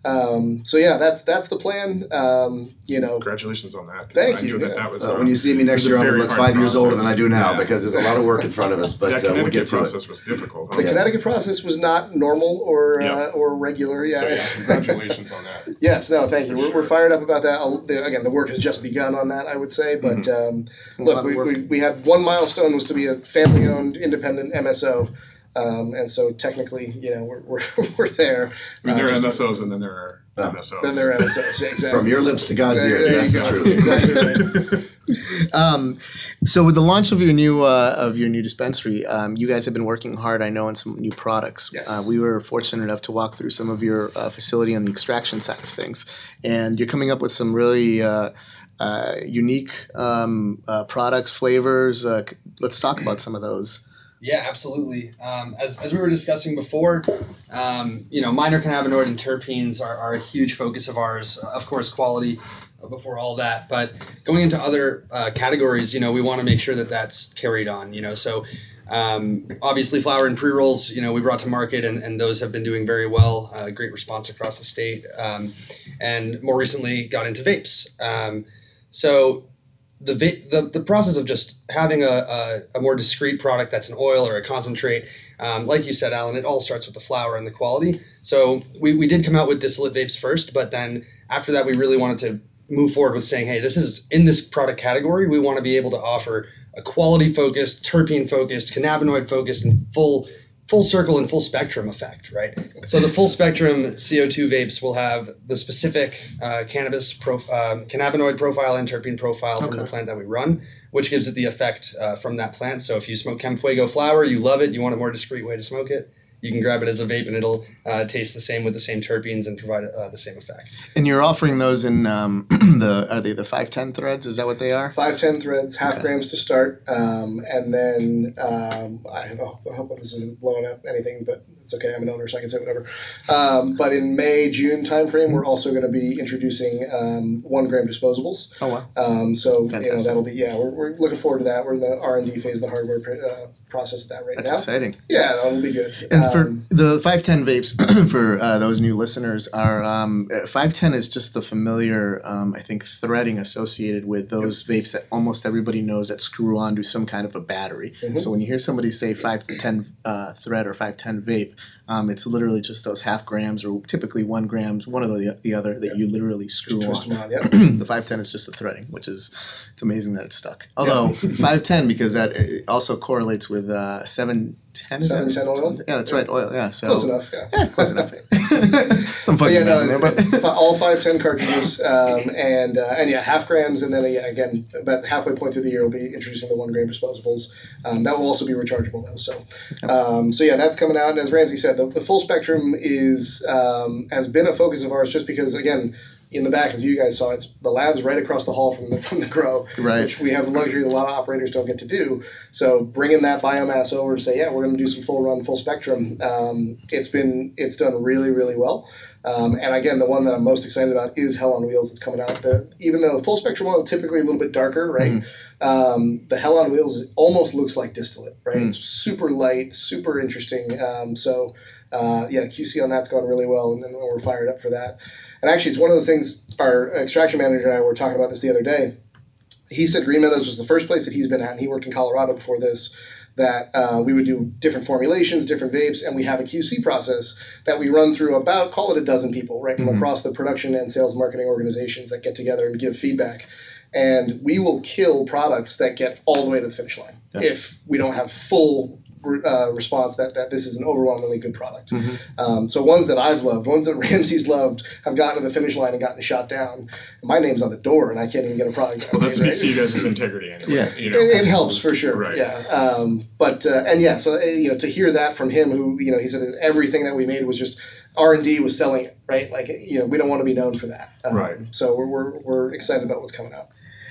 Um, so yeah, that's that's the plan. Um, you know, Congratulations on that. 'cause Thank I you, knew yeah. that that was. Uh, uh, when you see me next it was a year, I'm gonna very look hard five years older process. than I do now Yeah. because there's a lot of work in front of us. But that uh, we'll Connecticut get to process it. was difficult. Huh? the Connecticut process was not normal or Yeah. uh, or regular. Yeah. So yeah, congratulations on that. Yes, no, thank you. For We're, sure. we're fired up about that. I'll- the- Again, the work has just begun on that, I would say. But um, look, lot of we, work. we, we had one milestone was to be a family-owned, independent M S O. Um, and so technically, you know, we're, we're, we're there. I mean, there are Uh, M just- S Os and then there are M S Os. Then there are M S Os. Yeah, exactly. From your lips to God's There- ears. there That's you the go. truth. Exactly right. Um, so with the launch of your new uh, of your new dispensary, um, you guys have been working hard, I know, on some new products. Yes. Uh, we were fortunate enough to walk through some of your uh, facility on the extraction side of things, and you're coming up with some really uh, uh, unique um, uh, products, flavors. Uh, c- let's talk about some of those. Yeah, absolutely. Um, as, as we were discussing before, um, you know, minor cannabinoid and terpenes are, are a huge focus of ours. Of course, quality before all that. But going into other uh, categories, you know, we want to make sure that that's carried on, you know. So um, obviously flower and pre-rolls, you know, we brought to market and, and those have been doing very well. Uh, great response across the state. Um, and more recently got into vapes. Um, so The, va- the the process of just having a, a, a more discrete product that's an oil or a concentrate, um, like you said, Alan, it all starts with the flower and the quality. So we, we did come out with distillate vapes first, but then after that, we really wanted to move forward with saying, hey, this is in this product category, we want to be able to offer a quality focused, terpene focused, cannabinoid focused, and full full circle and full spectrum effect, right? So the full spectrum C O two vapes will have the specific uh, cannabis prof- um, cannabinoid profile and terpene profile from the plant that we run, which gives it the effect uh, from that plant. So if you smoke Chem Fuego flower, you love it, you want a more discreet way to smoke it, you can grab it as a vape and it'll uh, taste the same with the same terpenes and provide uh, the same effect. And you're offering those in um, the are they the five ten threads? Is that what they are? Five ten threads, half Okay. grams to start, um, and then um, I, oh, I hope this isn't blowing up anything, but it's okay. I'm an owner, so I can say whatever. Um, but in May June timeframe, we're also going to be introducing um, one gram disposables. Oh wow. Um, so you know Fantastic. that'll be yeah. We're, we're looking forward to that. We're in the R and D phase of the hardware pr- uh, process of that right That's now. exciting. Yeah, that'll be good. And for Um, the five ten vapes, for uh, those new listeners, are um, five ten is just the familiar, um, I think, threading associated with those vapes that almost everybody knows that screw onto some kind of a battery. So when you hear somebody say five ten uh, thread or five ten vape, um, it's literally just those half grams or typically one grams, one of the, the other that you literally screw twist on. them on. Yeah. The five ten is just the threading, which is it's amazing that it's stuck. Although five ten, because that uh, also correlates with uh, seven ten. seven ten oil? Yeah, that's right, oil. Yeah, so Close enough. Yeah. Yeah, close enough. Some But fuzzy yeah, no, math in it's, there, but it's fi- all five ten cartridges, um, and uh, and yeah, half grams, and then uh, yeah, again, about halfway point through the year, we'll be introducing the one gram disposables. Um, that will also be rechargeable though. So, um, so yeah, that's coming out. And as Ramsey said, the, the full spectrum is um, has been a focus of ours, just because again. In the back, as you guys saw, it's the lab's right across the hall from the from the grow, Right. which we have the luxury that a lot of operators don't get to do. So bringing that biomass over to say, yeah, we're going to do some full run, full spectrum. Um, it's been it's done really really well. Um, and again, the one that I'm most excited about is Hell on Wheels that's coming out. The even though full spectrum oil typically a little bit darker, right? Um, the Hell on Wheels almost looks like distillate, right? It's super light, super interesting. Um, so uh, yeah, Q C on that's gone really well, and then we're fired up for that. And actually, it's one of those things, our extraction manager and I were talking about this the other day. He said Green Meadows was the first place that he's been at, and he worked in Colorado before this, that uh, we would do different formulations, different vapes, and we have a Q C process that we run through about, call it a dozen people, right, from across the production and sales marketing organizations that get together and give feedback. And we will kill products that get all the way to the finish line if we don't have full uh, response that, that this is an overwhelmingly good product. Mm-hmm. Um, so ones that I've loved, ones that Ramsey's loved, have gotten to the finish line and gotten shot down. My name's on the door, and I can't even get a product. Well, that speaks right? to you guys' integrity anyway. Yeah. You know? It, it helps for sure. Right. Yeah. Um, but uh, and yeah, so uh, you know, to hear that from him, who you know, he said everything that we made was just R and D was selling it, right? Like you know, we don't want to be known for that. Um, Right. So we're, we're we're excited about what's coming out.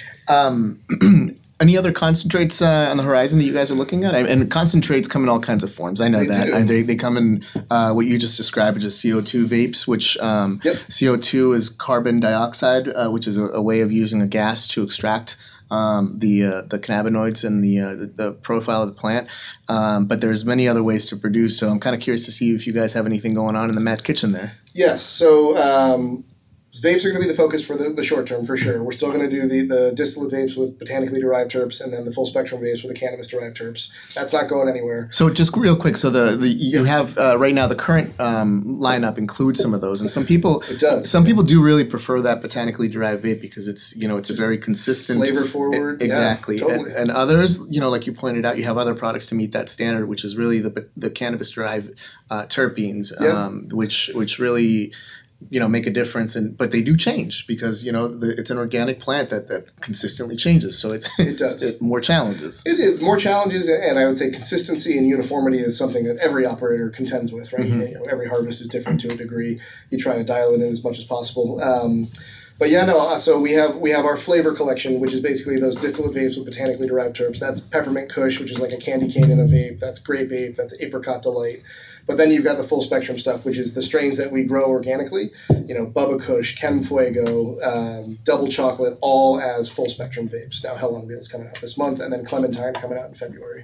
Um, any other concentrates uh, on the horizon that you guys are looking at? And concentrates come in all kinds of forms. I know They that. do. I, they they come in uh, what you just described, which is C O two vapes, which um, Yep. C O two is carbon dioxide, uh, which is a, a way of using a gas to extract um, the uh, the cannabinoids and the, uh, the the profile of the plant. Um, but there's many other ways to produce. So I'm kind of curious to see if you guys have anything going on in the Mad Kitchen there. Yes. So um, vapes are going to be the focus for the, the short term, for sure. We're still going to do the, the distillate vapes with botanically derived terps, and then the full spectrum vapes with the cannabis derived terps. That's not going anywhere. So just real quick, so the, the you have uh, right now the current um, lineup includes some of those, and some people It does. some people do really prefer that botanically derived vape because it's you know it's a very consistent Flavor forward. E- exactly, Yeah, totally. and, and others you know like you pointed out, you have other products to meet that standard, which is really the the cannabis derived uh, terpenes, Yeah. um, which which really. you know, make a difference, and but they do change because you know the, it's an organic plant that, that consistently changes, so it's It does. it, more challenges. It is more challenges, and I would say consistency and uniformity is something that every operator contends with, right? Mm-hmm. You know, every harvest is different to a degree. You try to dial it in as much as possible. Um, but yeah, no. uh, So we have we have our flavor collection, which is basically those distillate vapes with botanically derived terps. That's peppermint kush, which is like a candy cane in a vape. That's grape vape. That's apricot delight. But then you've got the full spectrum stuff, which is the strains that we grow organically. You know, Bubba Kush, Chem Fuego, um, Double Chocolate, all as full spectrum vapes. Now Hell on Wheels coming out this month, and then Clementine coming out in February.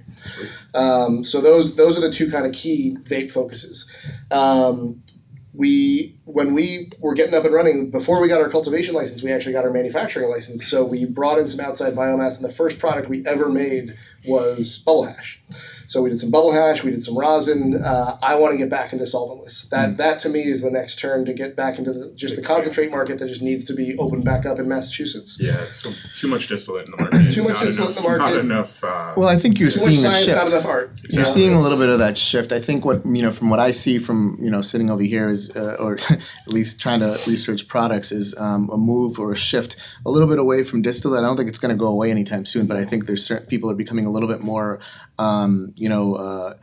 Um, so those those are the two kind of key vape focuses. Um, we when we were getting up and running, before we got our cultivation license, we actually got our manufacturing license. So we brought in some outside biomass, and the first product we ever made was bubble hash. So we did some bubble hash, we did some rosin. Uh, I want to get back into solventless. That mm. that to me is the next turn to get back into the, just the concentrate market that just needs to be opened back up in Massachusetts. Yeah, so too much distillate in the market. Too much Not distillate enough, in the market. Not enough. Uh, Well, I think you're Too seeing much a science, shift. not enough art. You're Yeah. seeing a little bit of that shift. I think what you know from what I see from you know sitting over here is, uh, or at least trying to research products, is um, a move or a shift a little bit away from distillate. I don't think it's going to go away anytime soon, but I think there's certain people are becoming a little bit more, um, you know. Uh,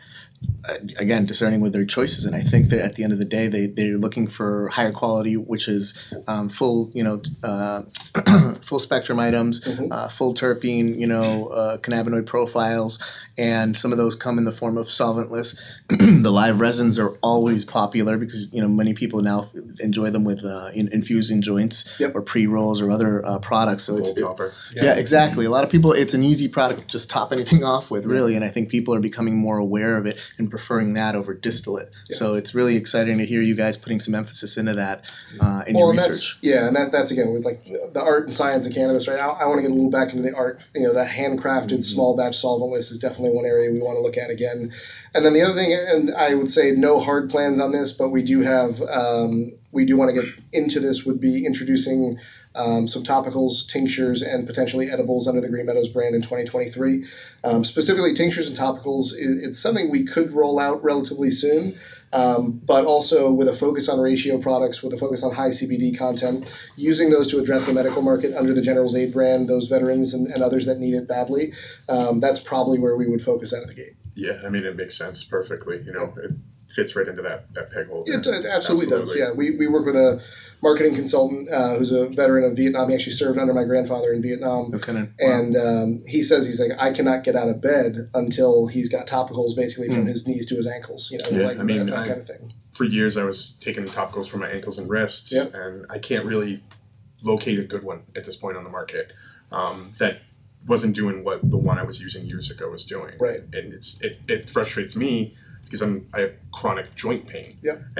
again, discerning with their choices, and I think that at the end of the day, they they're looking for higher quality, which is um, full, you know, uh, full spectrum items, Mm-hmm. uh, full terpene, you know, uh, cannabinoid profiles, and some of those come in the form of solventless. The live resins are always popular because you know many people now enjoy them with uh, in, infusing joints Yep. or pre rolls or other uh, products. So it's Gold topper. yeah. yeah, exactly. A lot of people, it's an easy product to just top anything off with, really, and I think people are becoming more aware of it and preferring that over distillate. Yeah. So it's really exciting to hear you guys putting some emphasis into that uh, in Well, your and research. that's, yeah, and that, that's again with like the art and science of cannabis, right? I, I want to get a little back into the art. You know, that handcrafted Mm-hmm. small batch solventless is definitely one area we want to look at again. And then the other thing, and I would say no hard plans on this, but we do have, um, we do want to get into this, would be introducing um, some topicals, tinctures, and potentially edibles under the Green Meadows brand in twenty twenty-three. Um, specifically, tinctures and topicals, it, it's something we could roll out relatively soon. Um, but also with a focus on ratio products, with a focus on high C B D content, using those to address the medical market under the General's Aid brand, those veterans and, and others that need it badly. Um, that's probably where we would focus out of the gate. Yeah, I mean, it makes sense perfectly. You know, it fits right into that, that peg hole. It, there. it absolutely, does. Yeah, we, we work with a marketing consultant uh, who's a veteran of Vietnam. He actually served under my grandfather in Vietnam. Okay. Wow. And um, he says, he's like, I cannot get out of bed until he's got topicals basically from his knees to his ankles. You know, it's Yeah, like I mean, that, that I- kind of thing. For years, I was taking topicals for my ankles and wrists, Yep. and I can't really locate a good one at this point on the market um, that wasn't doing what the one I was using years ago was doing. Right. And it's it, it frustrates me because I'm I have chronic joint pain. Yep. And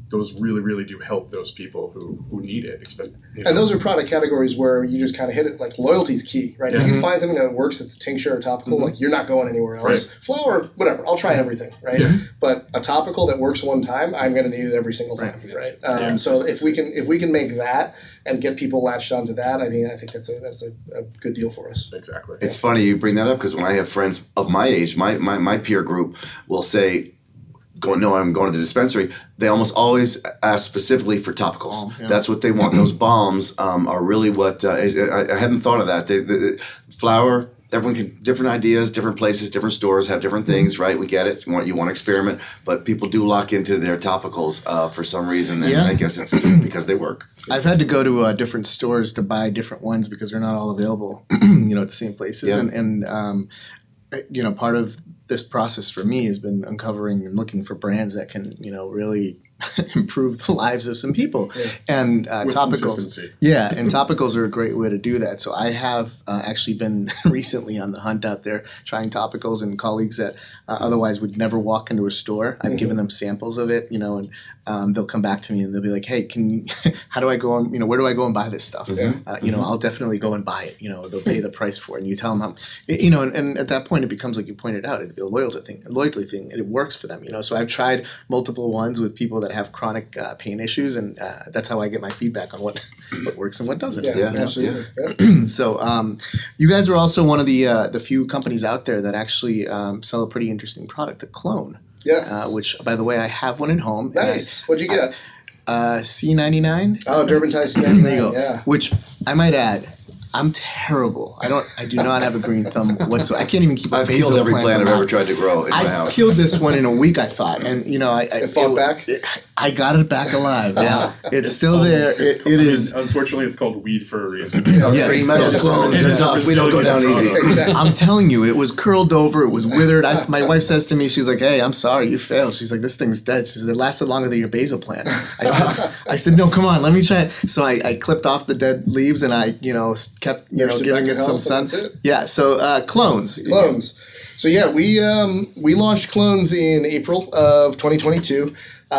those really, really do help those people who, who need it. Expect, you know. And those are product categories where you just kind of hit it. Like loyalty is key, right? Yeah. If you find something that works, it's a tincture or topical, Mm-hmm. like you're not going anywhere else. Right. Flower, whatever. I'll try everything, right? Yeah. But a topical that works one time, I'm going to need it every single time, right? Um, Yeah, so if we can if we can make that and get people latched onto that, I mean, I think that's a that's a, a good deal for us. Exactly. It's funny you bring that up because when I have friends of my age, my, my, my peer group will say, going, no, I'm going to the dispensary. They almost always ask specifically for topicals. Balm, yeah. That's what they want. Those balms um, are really what uh, I, I hadn't thought of that. They, the, flower, everyone can different ideas, different places, different stores have different things, right? We get it. You want you want to experiment, but people do lock into their topicals uh, for some reason, and Yeah. I guess it's because they work. I've had to go to uh, different stores to buy different ones because they're not all available, you know, at the same places. Yeah. And, and um, you know, part of this process for me has been uncovering and looking for brands that can, you know, really improve the lives of some people. Yeah. And uh, With topicals, consistency. yeah, and topicals are a great way to do that. So I have uh, actually been recently on the hunt out there trying topicals, and colleagues that uh, otherwise would never walk into a store. I've given them samples of it, you know, and um, they'll come back to me and they'll be like, "Hey, can you, how do I go on? You know, where do I go and buy this stuff? Yeah. Uh, you know, I'll definitely go and buy it. You know, they'll pay the price for it, and you tell them how, you know, and, and at that point it becomes like you pointed out, it's a loyalty thing, a loyalty thing, and it works for them. You know, so I've tried multiple ones with people that have chronic uh, pain issues, and uh, that's how I get my feedback on what what works and what doesn't. Yeah, Yeah, absolutely. Yeah. So um, you guys are also one of the uh, the few companies out there that actually um, sell a pretty interesting product, a clone. Yes. Uh, which, by the way, I have one at home. and I- Nice. What'd you get? Uh, C ninety-nine. Oh, Durban Tyson. There you go. Yeah. Which I might add, I'm terrible. I don't. I do not have a green thumb whatsoever. I can't even keep a I've basil killed every plant plant I've alive. ever tried to grow in my I house. killed this one in a week, I thought, and you know, I, I It fought it- back? it- I got it back alive. Yeah, it's, still called- there. it's It, called- it I mean, is. unfortunately, it's called weed for a reason. Those Yes, green metals yes. clones, It they're is tough. We don't go down easy. Exactly. I'm telling you, it was curled over. It was withered. I, my wife says to me, she's like, "Hey, I'm sorry, you failed." She's like, "This thing's dead." She said, "It lasted longer than your basil plant." I said, "I said, no, come on, let me try it." So I, I clipped off the dead leaves and I, you know, kept, you Nursed know, it back giving to it some health, sun. and that's it? Yeah. So uh, clones. Clones. So yeah, we um, we launched Clones in April of twenty twenty-two.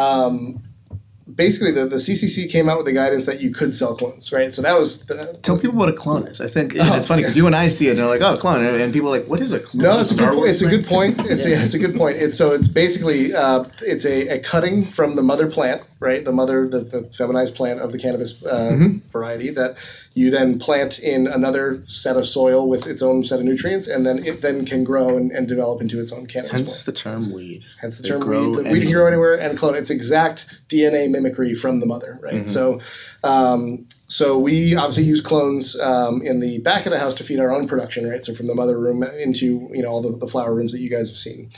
Um, basically, the, the C C C came out with the guidance that you could sell clones, right? So that was the, Tell people what a clone is. I think and Oh, it's funny because you and I see it and they're like, "Oh, clone," and and people are like, "What is a clone?" No, it's a Star good. Wars It's a thing? good point. It's yeah, it's a good point. It's so it's basically uh, it's a, a cutting from the mother plant, right? The mother, the, the feminized plant of the cannabis uh, variety that you then plant in another set of soil with its own set of nutrients, and then it then can grow and, and develop into its own cannabis Hence plant. the term weed. Hence the They term grow weed. Weed anywhere. can grow anywhere and clone. It's exact D N A mimicry from the mother, right? So, um, so we obviously use clones um, in the back of the house to feed our own production, right? So from the mother room into you know all the, the flower rooms that you guys have seen.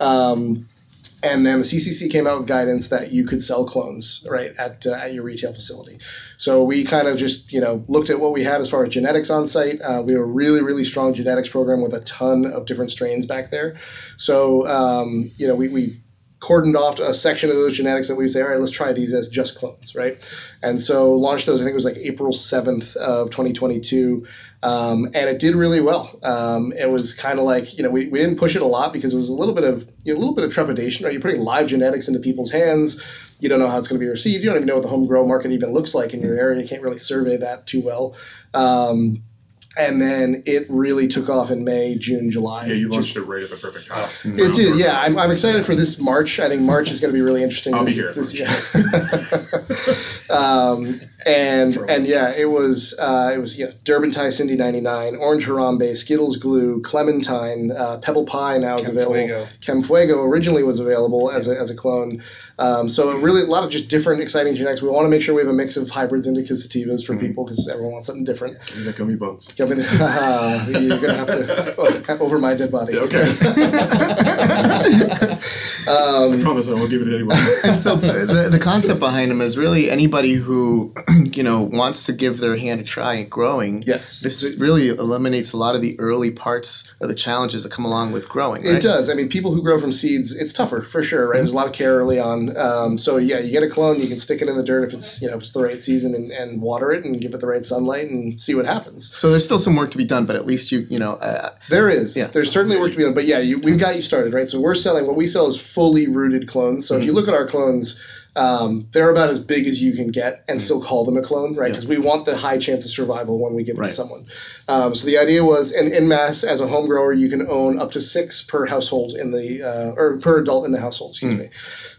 Um, and then the C C C came out with guidance that you could sell clones, right, at uh, at your retail facility. So we kind of just, you know, looked at what we had as far as genetics on site. Uh, we have a really, really strong genetics program with a ton of different strains back there. So, um, you know, we, we cordoned off a section of those genetics that we say, all right, let's try these as just clones, right? And so launched those, I think it was like April seventh of twenty twenty-two. Um, and it did really well. Um, it was kind of like, you know, we, we didn't push it a lot because it was a little bit of, you know, a little bit of trepidation, right? You're putting live genetics into people's hands. You don't know how it's going to be received. You don't even know what the home grow market even looks like in your area. You can't really survey that too well. Um, and then it really took off in May, June, July. Yeah, you Just- launched it right at the perfect time. It did, yeah. I'm, I'm excited for this March. I think March is going to be really interesting. I'll be this, here at this year. um, and and yeah, it was uh, it was you know Durban Tyson D ninety-nine, Orange Harambe, Skittles Glue, Clementine, uh, Pebble Pie now is Chem available. Fuego. Chem Fuego originally was available as a as a clone. Um, so it really a lot of just different exciting genetics. We want to make sure we have a mix of hybrids, indicas, sativas for people because everyone wants something different. Give me the gummy bones. You're gonna have to over my dead body. Okay. I promise I won't give it anyway. And so the, the concept behind them is really anybody who, you know, wants to give their hand a try at growing. Yes. This really eliminates a lot of the early parts of the challenges that come along with growing, right? It does. I mean, people who grow from seeds, it's tougher for sure, right? There's a lot of care early on. Um, so yeah, you get a clone, you can stick it in the dirt if it's you know if it's the right season and, and water it and give it the right sunlight and see what happens. So there's still some work to be done, but at least you, you know, uh, There is. Yeah. There's certainly work to be done. But yeah, you, we've got you started, right? So we're selling, what we sell is fully rooted clones. So if you look at our clones, um, they're about as big as you can get and still call them a clone, right? Because we want the high chance of survival when we give it Right. to someone. Um, so the idea was, and in mass, as a home grower, you can own up to six per household in the, uh, or per adult in the household, excuse me.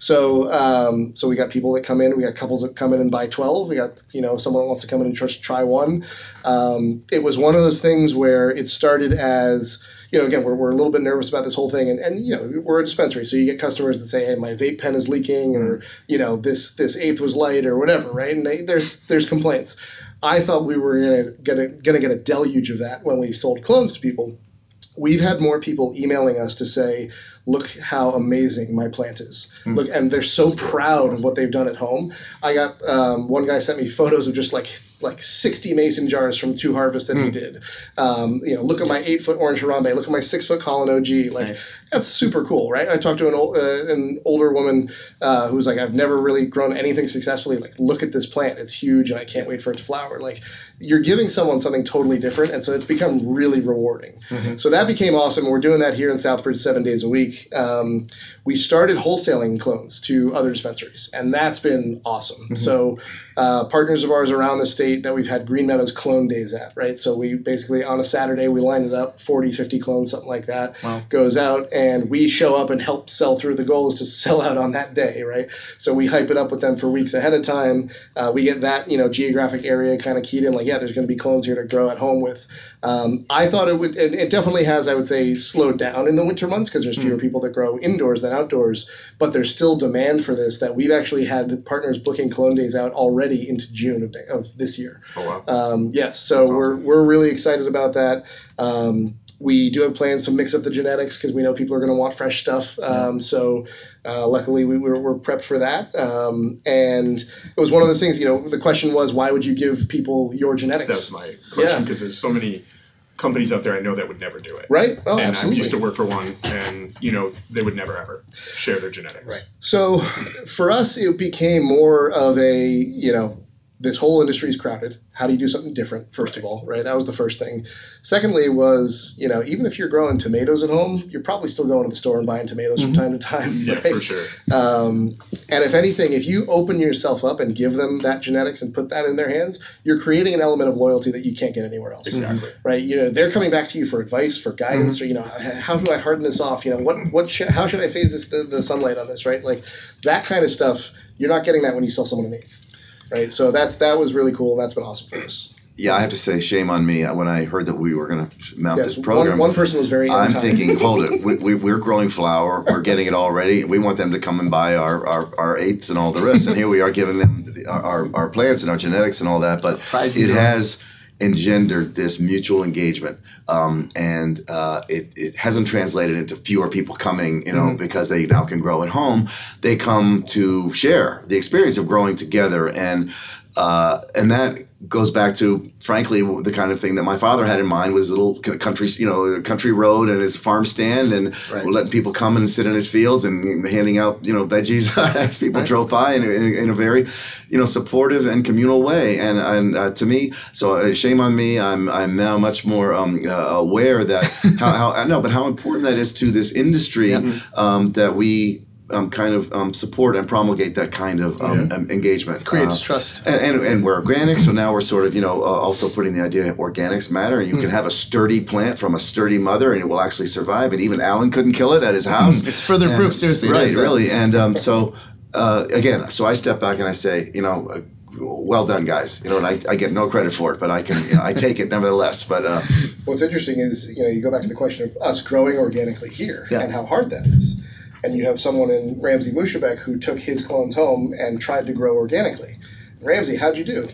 So um, so we got people that come in, we got couples that come in and buy twelve, we got, you know, someone that wants to come in and just try one. Um, it was one of those things where it started as, you know, again, we're, we're a little bit nervous about this whole thing, and, and you know, we're a dispensary, so you get customers that say, hey, my vape pen is leaking, or, you know, this this eighth was light, or whatever, right? And they, there's there's complaints. I thought we were gonna, gonna, gonna get a deluge of that when we sold clones to people. We've had more people emailing us to say, look how amazing my plant is. Mm. Look, and they're so proud of what they've done at home. I got, um, one guy sent me photos of just like like sixty mason jars from two harvests that mm. he did. Um, you know, look at my eight foot orange Harambe, look at my six foot Colin O G. Like, nice. That's super cool, right? I talked to an, old, uh, an older woman uh, who was like, I've never really grown anything successfully. Like, look at this plant. It's huge and I can't wait for it to flower. Like, you're giving someone something totally different, and so it's become really rewarding. Mm-hmm. So that became awesome. We're doing that here in Southbridge seven days a week. Um, we started wholesaling clones to other dispensaries, and that's been awesome. Mm-hmm. So uh, partners of ours around the state that we've had Green Meadows clone days at, right? So we basically, on a Saturday, we line it up, forty, fifty clones, something like that, wow. goes out, and we show up and help sell through. The goal is to sell out on that day, right? So we hype it up with them for weeks ahead of time. Uh, we get that, you know, geographic area kind of keyed in, like, yeah, there's going to be clones here to grow at home with. Um, I thought it would, it, it definitely has, I would say, slowed down in the winter months because there's fewer mm. people that grow indoors than outdoors, but there's still demand for this, that we've actually had partners booking clone days out already into June of, of this year. Oh, wow. Um, yes, so That's we're, awesome. we're really excited about that. Um, we do have plans to mix up the genetics because we know people are going to want fresh stuff. Um, yeah. So uh, luckily we were, we're prepped for that. Um, and it was one of those things, you know, the question was, why would you give people your genetics? That's my question, because yeah. there's so many companies out there I know that would never do it. Right. Oh, and absolutely. I used to work for one, and, you know, they would never ever share their genetics. Right. So for us, it became more of a, you know, this whole industry is crowded. How do you do something different, first right. of all, right? That was the first thing. Secondly was, you know, even if you're growing tomatoes at home, you're probably still going to the store and buying tomatoes mm-hmm. from time to time. Yeah, right? for sure. Um, and if anything, if you open yourself up and give them that genetics and put that in their hands, you're creating an element of loyalty that you can't get anywhere else. Exactly. Right? You know, they're coming back to you for advice, for guidance, mm-hmm. or, you know, how do I harden this off? You know, what, what, sh- how should I phase this, the, the sunlight on this, right? Like that kind of stuff, you're not getting that when you sell someone an eighth. Right, so that's that was really cool. That's been awesome for us. Yeah, I have to say, shame on me when I heard that we were going to mount yes, this program. One, one person was very. I'm thinking, hold it, we, we, we're growing flower, we're getting it all ready. We want them to come and buy our, our, our eighths and all the rest, and here we are giving them the, our our plants and our genetics and all that. But it has engendered this mutual engagement, um, and uh, it, it hasn't translated into fewer people coming, you know, mm-hmm. because they now can grow at home. They come to share the experience of growing together, and uh, and that goes back to, frankly, the kind of thing that my father had in mind was a little country, you know, country road and his farm stand, and right. letting people come and sit in his fields and handing out, you know, veggies as people right. drove by in, in, in a very, you know, supportive and communal way. And and uh, to me, so uh, shame on me. I'm I'm now much more um, uh, aware that how how no, but how important that is to this industry yeah. um, that we. Um, kind of um, support and promulgate that kind of um, yeah. um, engagement. Creates uh, trust. And, and, and we're organic, so now we're sort of, you know, uh, also putting the idea of organics matter. You mm. can have a sturdy plant from a sturdy mother and it will actually survive. And even Alan couldn't kill it at his house. It's further and, proof, seriously. Right, really. And um, so, uh, again, so I step back and I say, you know, uh, well done, guys. You know, and I, I get no credit for it, but I can, you know, I take it nevertheless. But uh, what's interesting is, you know, you go back to the question of us growing organically here yeah. and how hard that is. And you have someone in Ramsey Mushabek who took his clones home and tried to grow organically. Ramsey, how'd you do?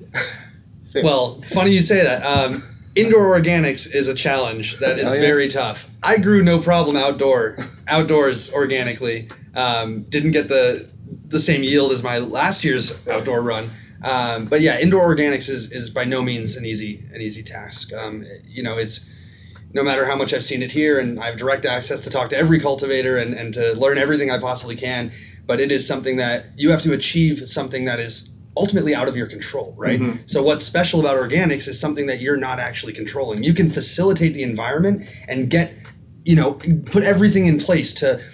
Well, funny you say that. Um, indoor organics is a challenge that is oh, yeah. very tough. I grew no problem outdoor, outdoors organically. Um, didn't get the the same yield as my last year's outdoor run. Um, but yeah, indoor organics is, is by no means an easy an easy task. Um, you know, it's no matter how much I've seen it here, and I have direct access to talk to every cultivator and, and to learn everything I possibly can, but it is something that you have to achieve something that is ultimately out of your control, right? Mm-hmm. So what's special about organics is something that you're not actually controlling. You can facilitate the environment and get, you know, put everything in place to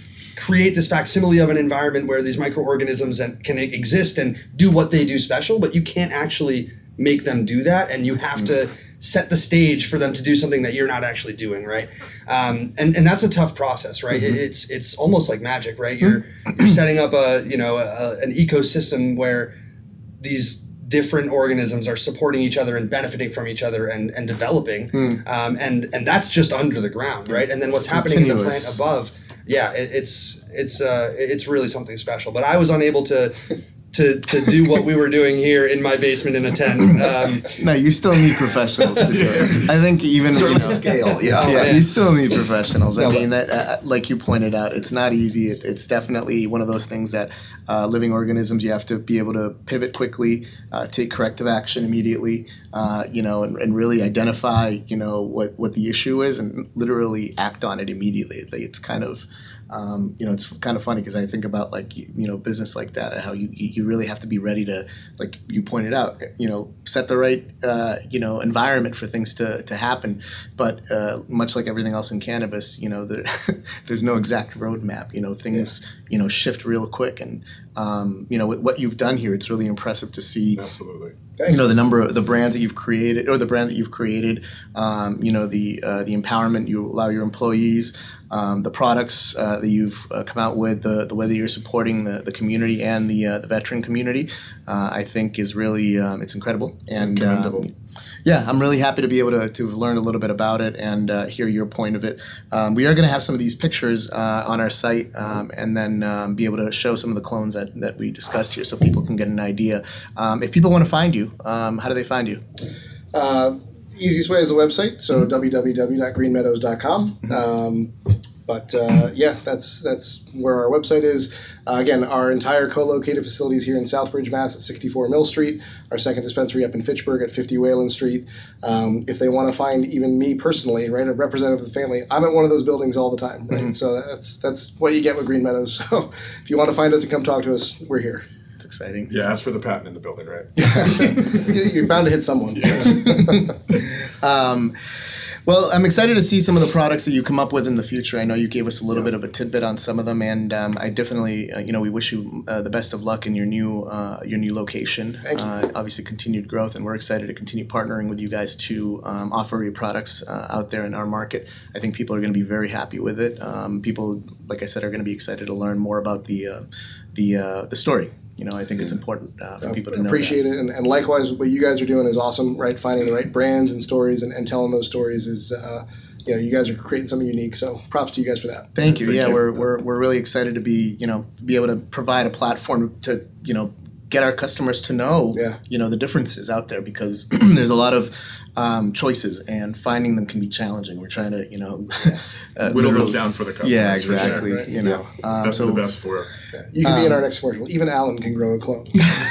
create this facsimile of an environment where these microorganisms and, can exist and do what they do special, but you can't actually make them do that, and you have to set the stage for them to do something that you're not actually doing, right? Um, and and that's a tough process, right? Mm-hmm. It's it's almost like magic, right? You're you're setting up a you know a, an ecosystem where these different organisms are supporting each other and benefiting from each other and, and developing, mm. um, and and that's just under the ground, right? And then what's it's happening continuous. in the plant above, yeah, it, it's it's uh, it's really something special. But I was unable to. To, to do what we were doing here in my basement in a tent. Um, no, you still need professionals to do it. I think even you know, scale, yeah, yeah, you still need professionals. I mean, that uh, like you pointed out, it's not easy. It, it's definitely one of those things that uh, living organisms, you have to be able to pivot quickly, uh, take corrective action immediately, uh, you know, and, and really identify, you know, what, what the issue is and literally act on it immediately. It's kind of Um, you know, it's kind of funny because I think about like, you, you know, business like that, how you, you really have to be ready to, like you pointed out, you know, set the right, uh, you know, environment for things to, to happen. But uh, much like everything else in cannabis, you know, there, there's no exact roadmap. You know, things, yeah. you know, shift real quick. And, um, you know, with what you've done here, it's really impressive to see. Absolutely. You know, the number of the brands that you've created, or the brand that you've created, um, you know, the uh, the empowerment you allow your employees, um, the products uh, that you've uh, come out with, the, the way that you're supporting the, the community and the uh, the veteran community, uh, I think is really, um, it's incredible. And um, yeah, I'm really happy to be able to, to learn a little bit about it and uh, hear your point of it. Um, we are going to have some of these pictures uh, on our site um, and then um, be able to show some of the clones that, that we discussed here so people can get an idea. Um, if people want to find you, um, how do they find you? Uh, easiest way is the website, so mm-hmm. w w w dot green meadows dot com. Mm-hmm. Um, But uh, yeah, that's that's where our website is. Uh, again, our entire co-located facilities here in Southbridge, Mass. At sixty-four Mill Street. Our second dispensary up in Fitchburg at fifty Wayland Street. Um, if they want to find even me personally, right, a representative of the family, I'm at one of those buildings all the time, right? Mm-hmm. So that's that's what you get with Green Meadows. So if you want to find us and come talk to us, we're here. It's exciting. Yeah, ask for the patent in the building, right? You're bound to hit someone. Yeah. um, Well, I'm excited to see some of the products that you come up with in the future. I know you gave us a little yeah. bit of a tidbit on some of them, and um, I definitely, uh, you know, we wish you uh, the best of luck in your new uh, your new location. Thank you. Uh, obviously, continued growth, and we're excited to continue partnering with you guys to um, offer your products uh, out there in our market. I think people are going to be very happy with it. Um, people, like I said, are going to be excited to learn more about the uh, the uh, the story. You know, I think it's important uh, for people to know. Appreciate that. it, and, and likewise, what you guys are doing is awesome. Right, finding the right brands and stories, and, and telling those stories is, uh, you know, you guys are creating something unique. So, props to you guys for that. Thank you. Thank yeah, you. we're we're we're really excited to be, you know, be able to provide a platform to, you know, get our customers to know, yeah. you know, the differences out there, because there's a lot of um, choices and finding them can be challenging. We're trying to, you know, uh, whittle those down for the customers. Yeah, exactly. Sure, right? You know, yeah. um, that's so, the best for. Yeah. You can um, be in our next commercial. Even Alan can grow a clone,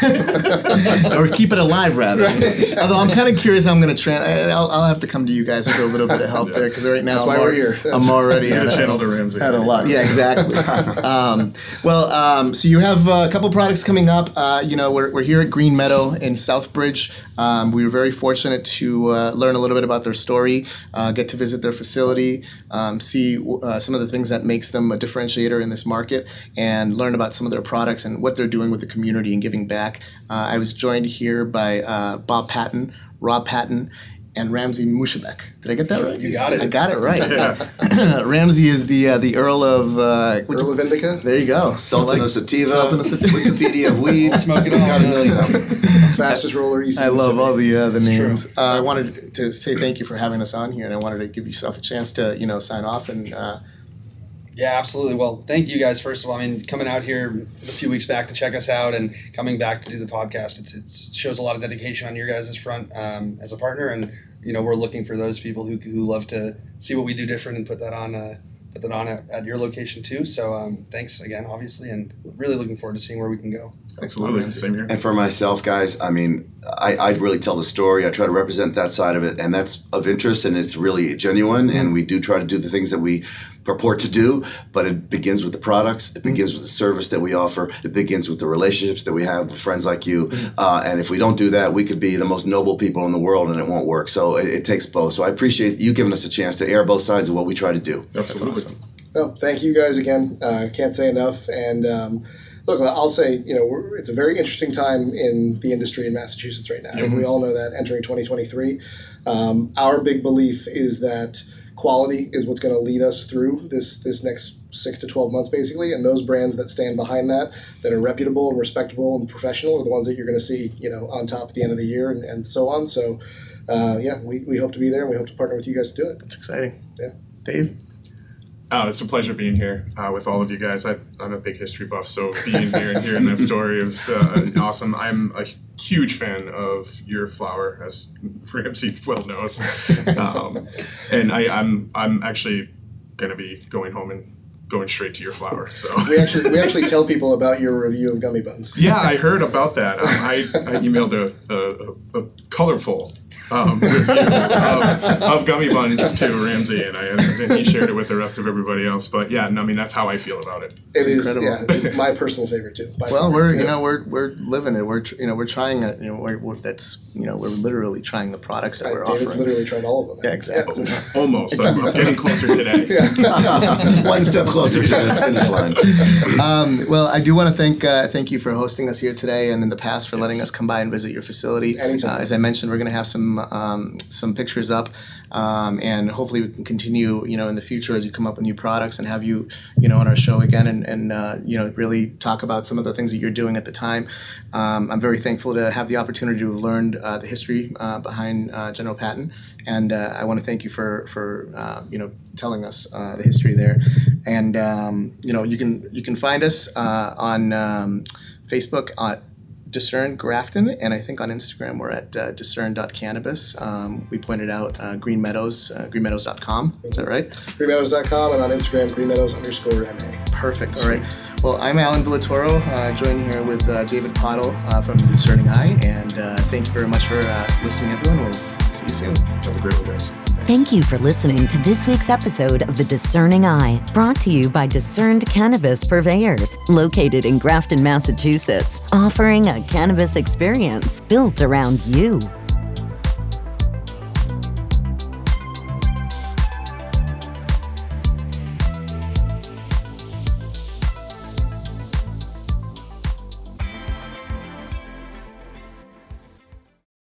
or keep it alive rather. Right. Although I'm kind of curious, how I'm going to try. I'll, I'll have to come to you guys for a little bit of help yeah. there, because right now that's I'm, why al- we're here. I'm already at a channel to Ramsey. Had a lot. Yeah, exactly. um, well, um, so you have a couple products coming up. Uh, you know, we're we're here at Green Meadow in Southbridge. Um, we were very fortunate to uh, learn a little bit about their story, uh, get to visit their facility, um, see uh, some of the things that makes them a differentiator in this market, and learn about some of their products and what they're doing with the community and giving back. Uh, I was joined here by uh, Bob Patton, Rob Patton, and Ramsey Mushabek. Did I get that right? You got it. I got it right. Ramsey is the uh, the Earl of uh, Earl of Indica. There you go. Sultan like, of Sativa. Sultan of Sativa. Wikipedia of weed. Smoke it all. Got a million of them. Fastest roller east. I love all the uh, the That's names. Uh, I wanted to say thank you for having us on here, and I wanted to give yourself a chance to, you know, sign off and. Uh, Yeah, absolutely. Well, thank you guys. First of all, I mean, coming out here a few weeks back to check us out and coming back to do the podcast, it's it shows a lot of dedication on your guys' front um, as a partner, and you know we're looking for those people who who love to see what we do different and put that on uh, put that on at, at your location too. So um, thanks again, obviously, and really looking forward to seeing where we can go. Absolutely, same here. And for myself, guys, I mean, I, I really tell the story. I try to represent that side of it, and that's of interest, and it's really genuine. Mm-hmm. And we do try to do the things that we purport to do, but it begins with the products. It begins with the service that we offer. It begins with the relationships that we have with friends like you. Mm-hmm. Uh, and if we don't do that, we could be the most noble people in the world, and it won't work. So it, it takes both. So I appreciate you giving us a chance to air both sides of what we try to do. Absolutely. That's awesome. No, thank you guys again. Uh, can't say enough. And um, look, I'll say, you know, we're, it's a very interesting time in the industry in Massachusetts right now. I think we all know that entering twenty twenty-three. Um, our big belief is that quality is what's going to lead us through this this next six to twelve months, basically. And those brands that stand behind that, that are reputable and respectable and professional, are the ones that you're going to see, you know, on top at the end of the year and, and so on. So, uh, yeah, we, we hope to be there, and we hope to partner with you guys to do it. It's exciting. Yeah. Dave? Oh, it's a pleasure being here uh, with all of you guys. I, I'm a big history buff, so being here and hearing that story is uh, awesome. I'm a huge fan of your flower, as Ramsey well knows, um, and I, I'm I'm actually going to be going home and going straight to your flower. So we actually we actually tell people about your review of gummy buns. Yeah, I heard about that. Um, I, I emailed a, a, a colorful um, review of, of gummy buns to Ramsey, and I and he shared it with the rest of everybody else. But yeah, no, I mean that's how I feel about it. It is, incredible. yeah, it's my personal favorite too. by Well, far. we're you Yeah. know we're we're living it. We're tr- you know we're trying it. You know we're, we're that's you know we're literally trying the products that we're David's offering. literally tried all of them. Yeah, exactly. Almost. I'm, I'm getting closer today. One step closer to the finish line. Um, well, I do want to thank uh, thank you for hosting us here today, and in the past for letting us come by and visit your facility. Anytime. Uh, as I mentioned, we're going to have some um, some pictures up, um, and hopefully we can continue, you know, in the future as you come up with new products and have you, you know, on our show again, and, and uh, you know, really talk about some of the things that you're doing at the time. Um, I'm very thankful to have the opportunity to have learned uh, the history uh, behind uh, General Patton, and uh, I want to thank you for for uh, you know telling us uh, the history there. And um, you know, you can you can find us uh, on um, Facebook at Discern Grafton, and I think on Instagram we're at uh, discern dot cannabis. Um, we pointed out uh, Green Meadows, uh, green meadows dot com. Is that right? green meadows dot com, and on Instagram, greenmeadows underscore M A. Perfect. All right. Well, I'm Alan Villatoro, uh, joined here with uh, David Pottle uh, from The Discerning Eye, and uh, thank you very much for uh, listening, everyone. We'll see you soon. Have a great one, guys. Thank you for listening to this week's episode of The Discerning Eye, brought to you by Discerned Cannabis Purveyors, located in Grafton, Massachusetts, offering a cannabis experience built around you.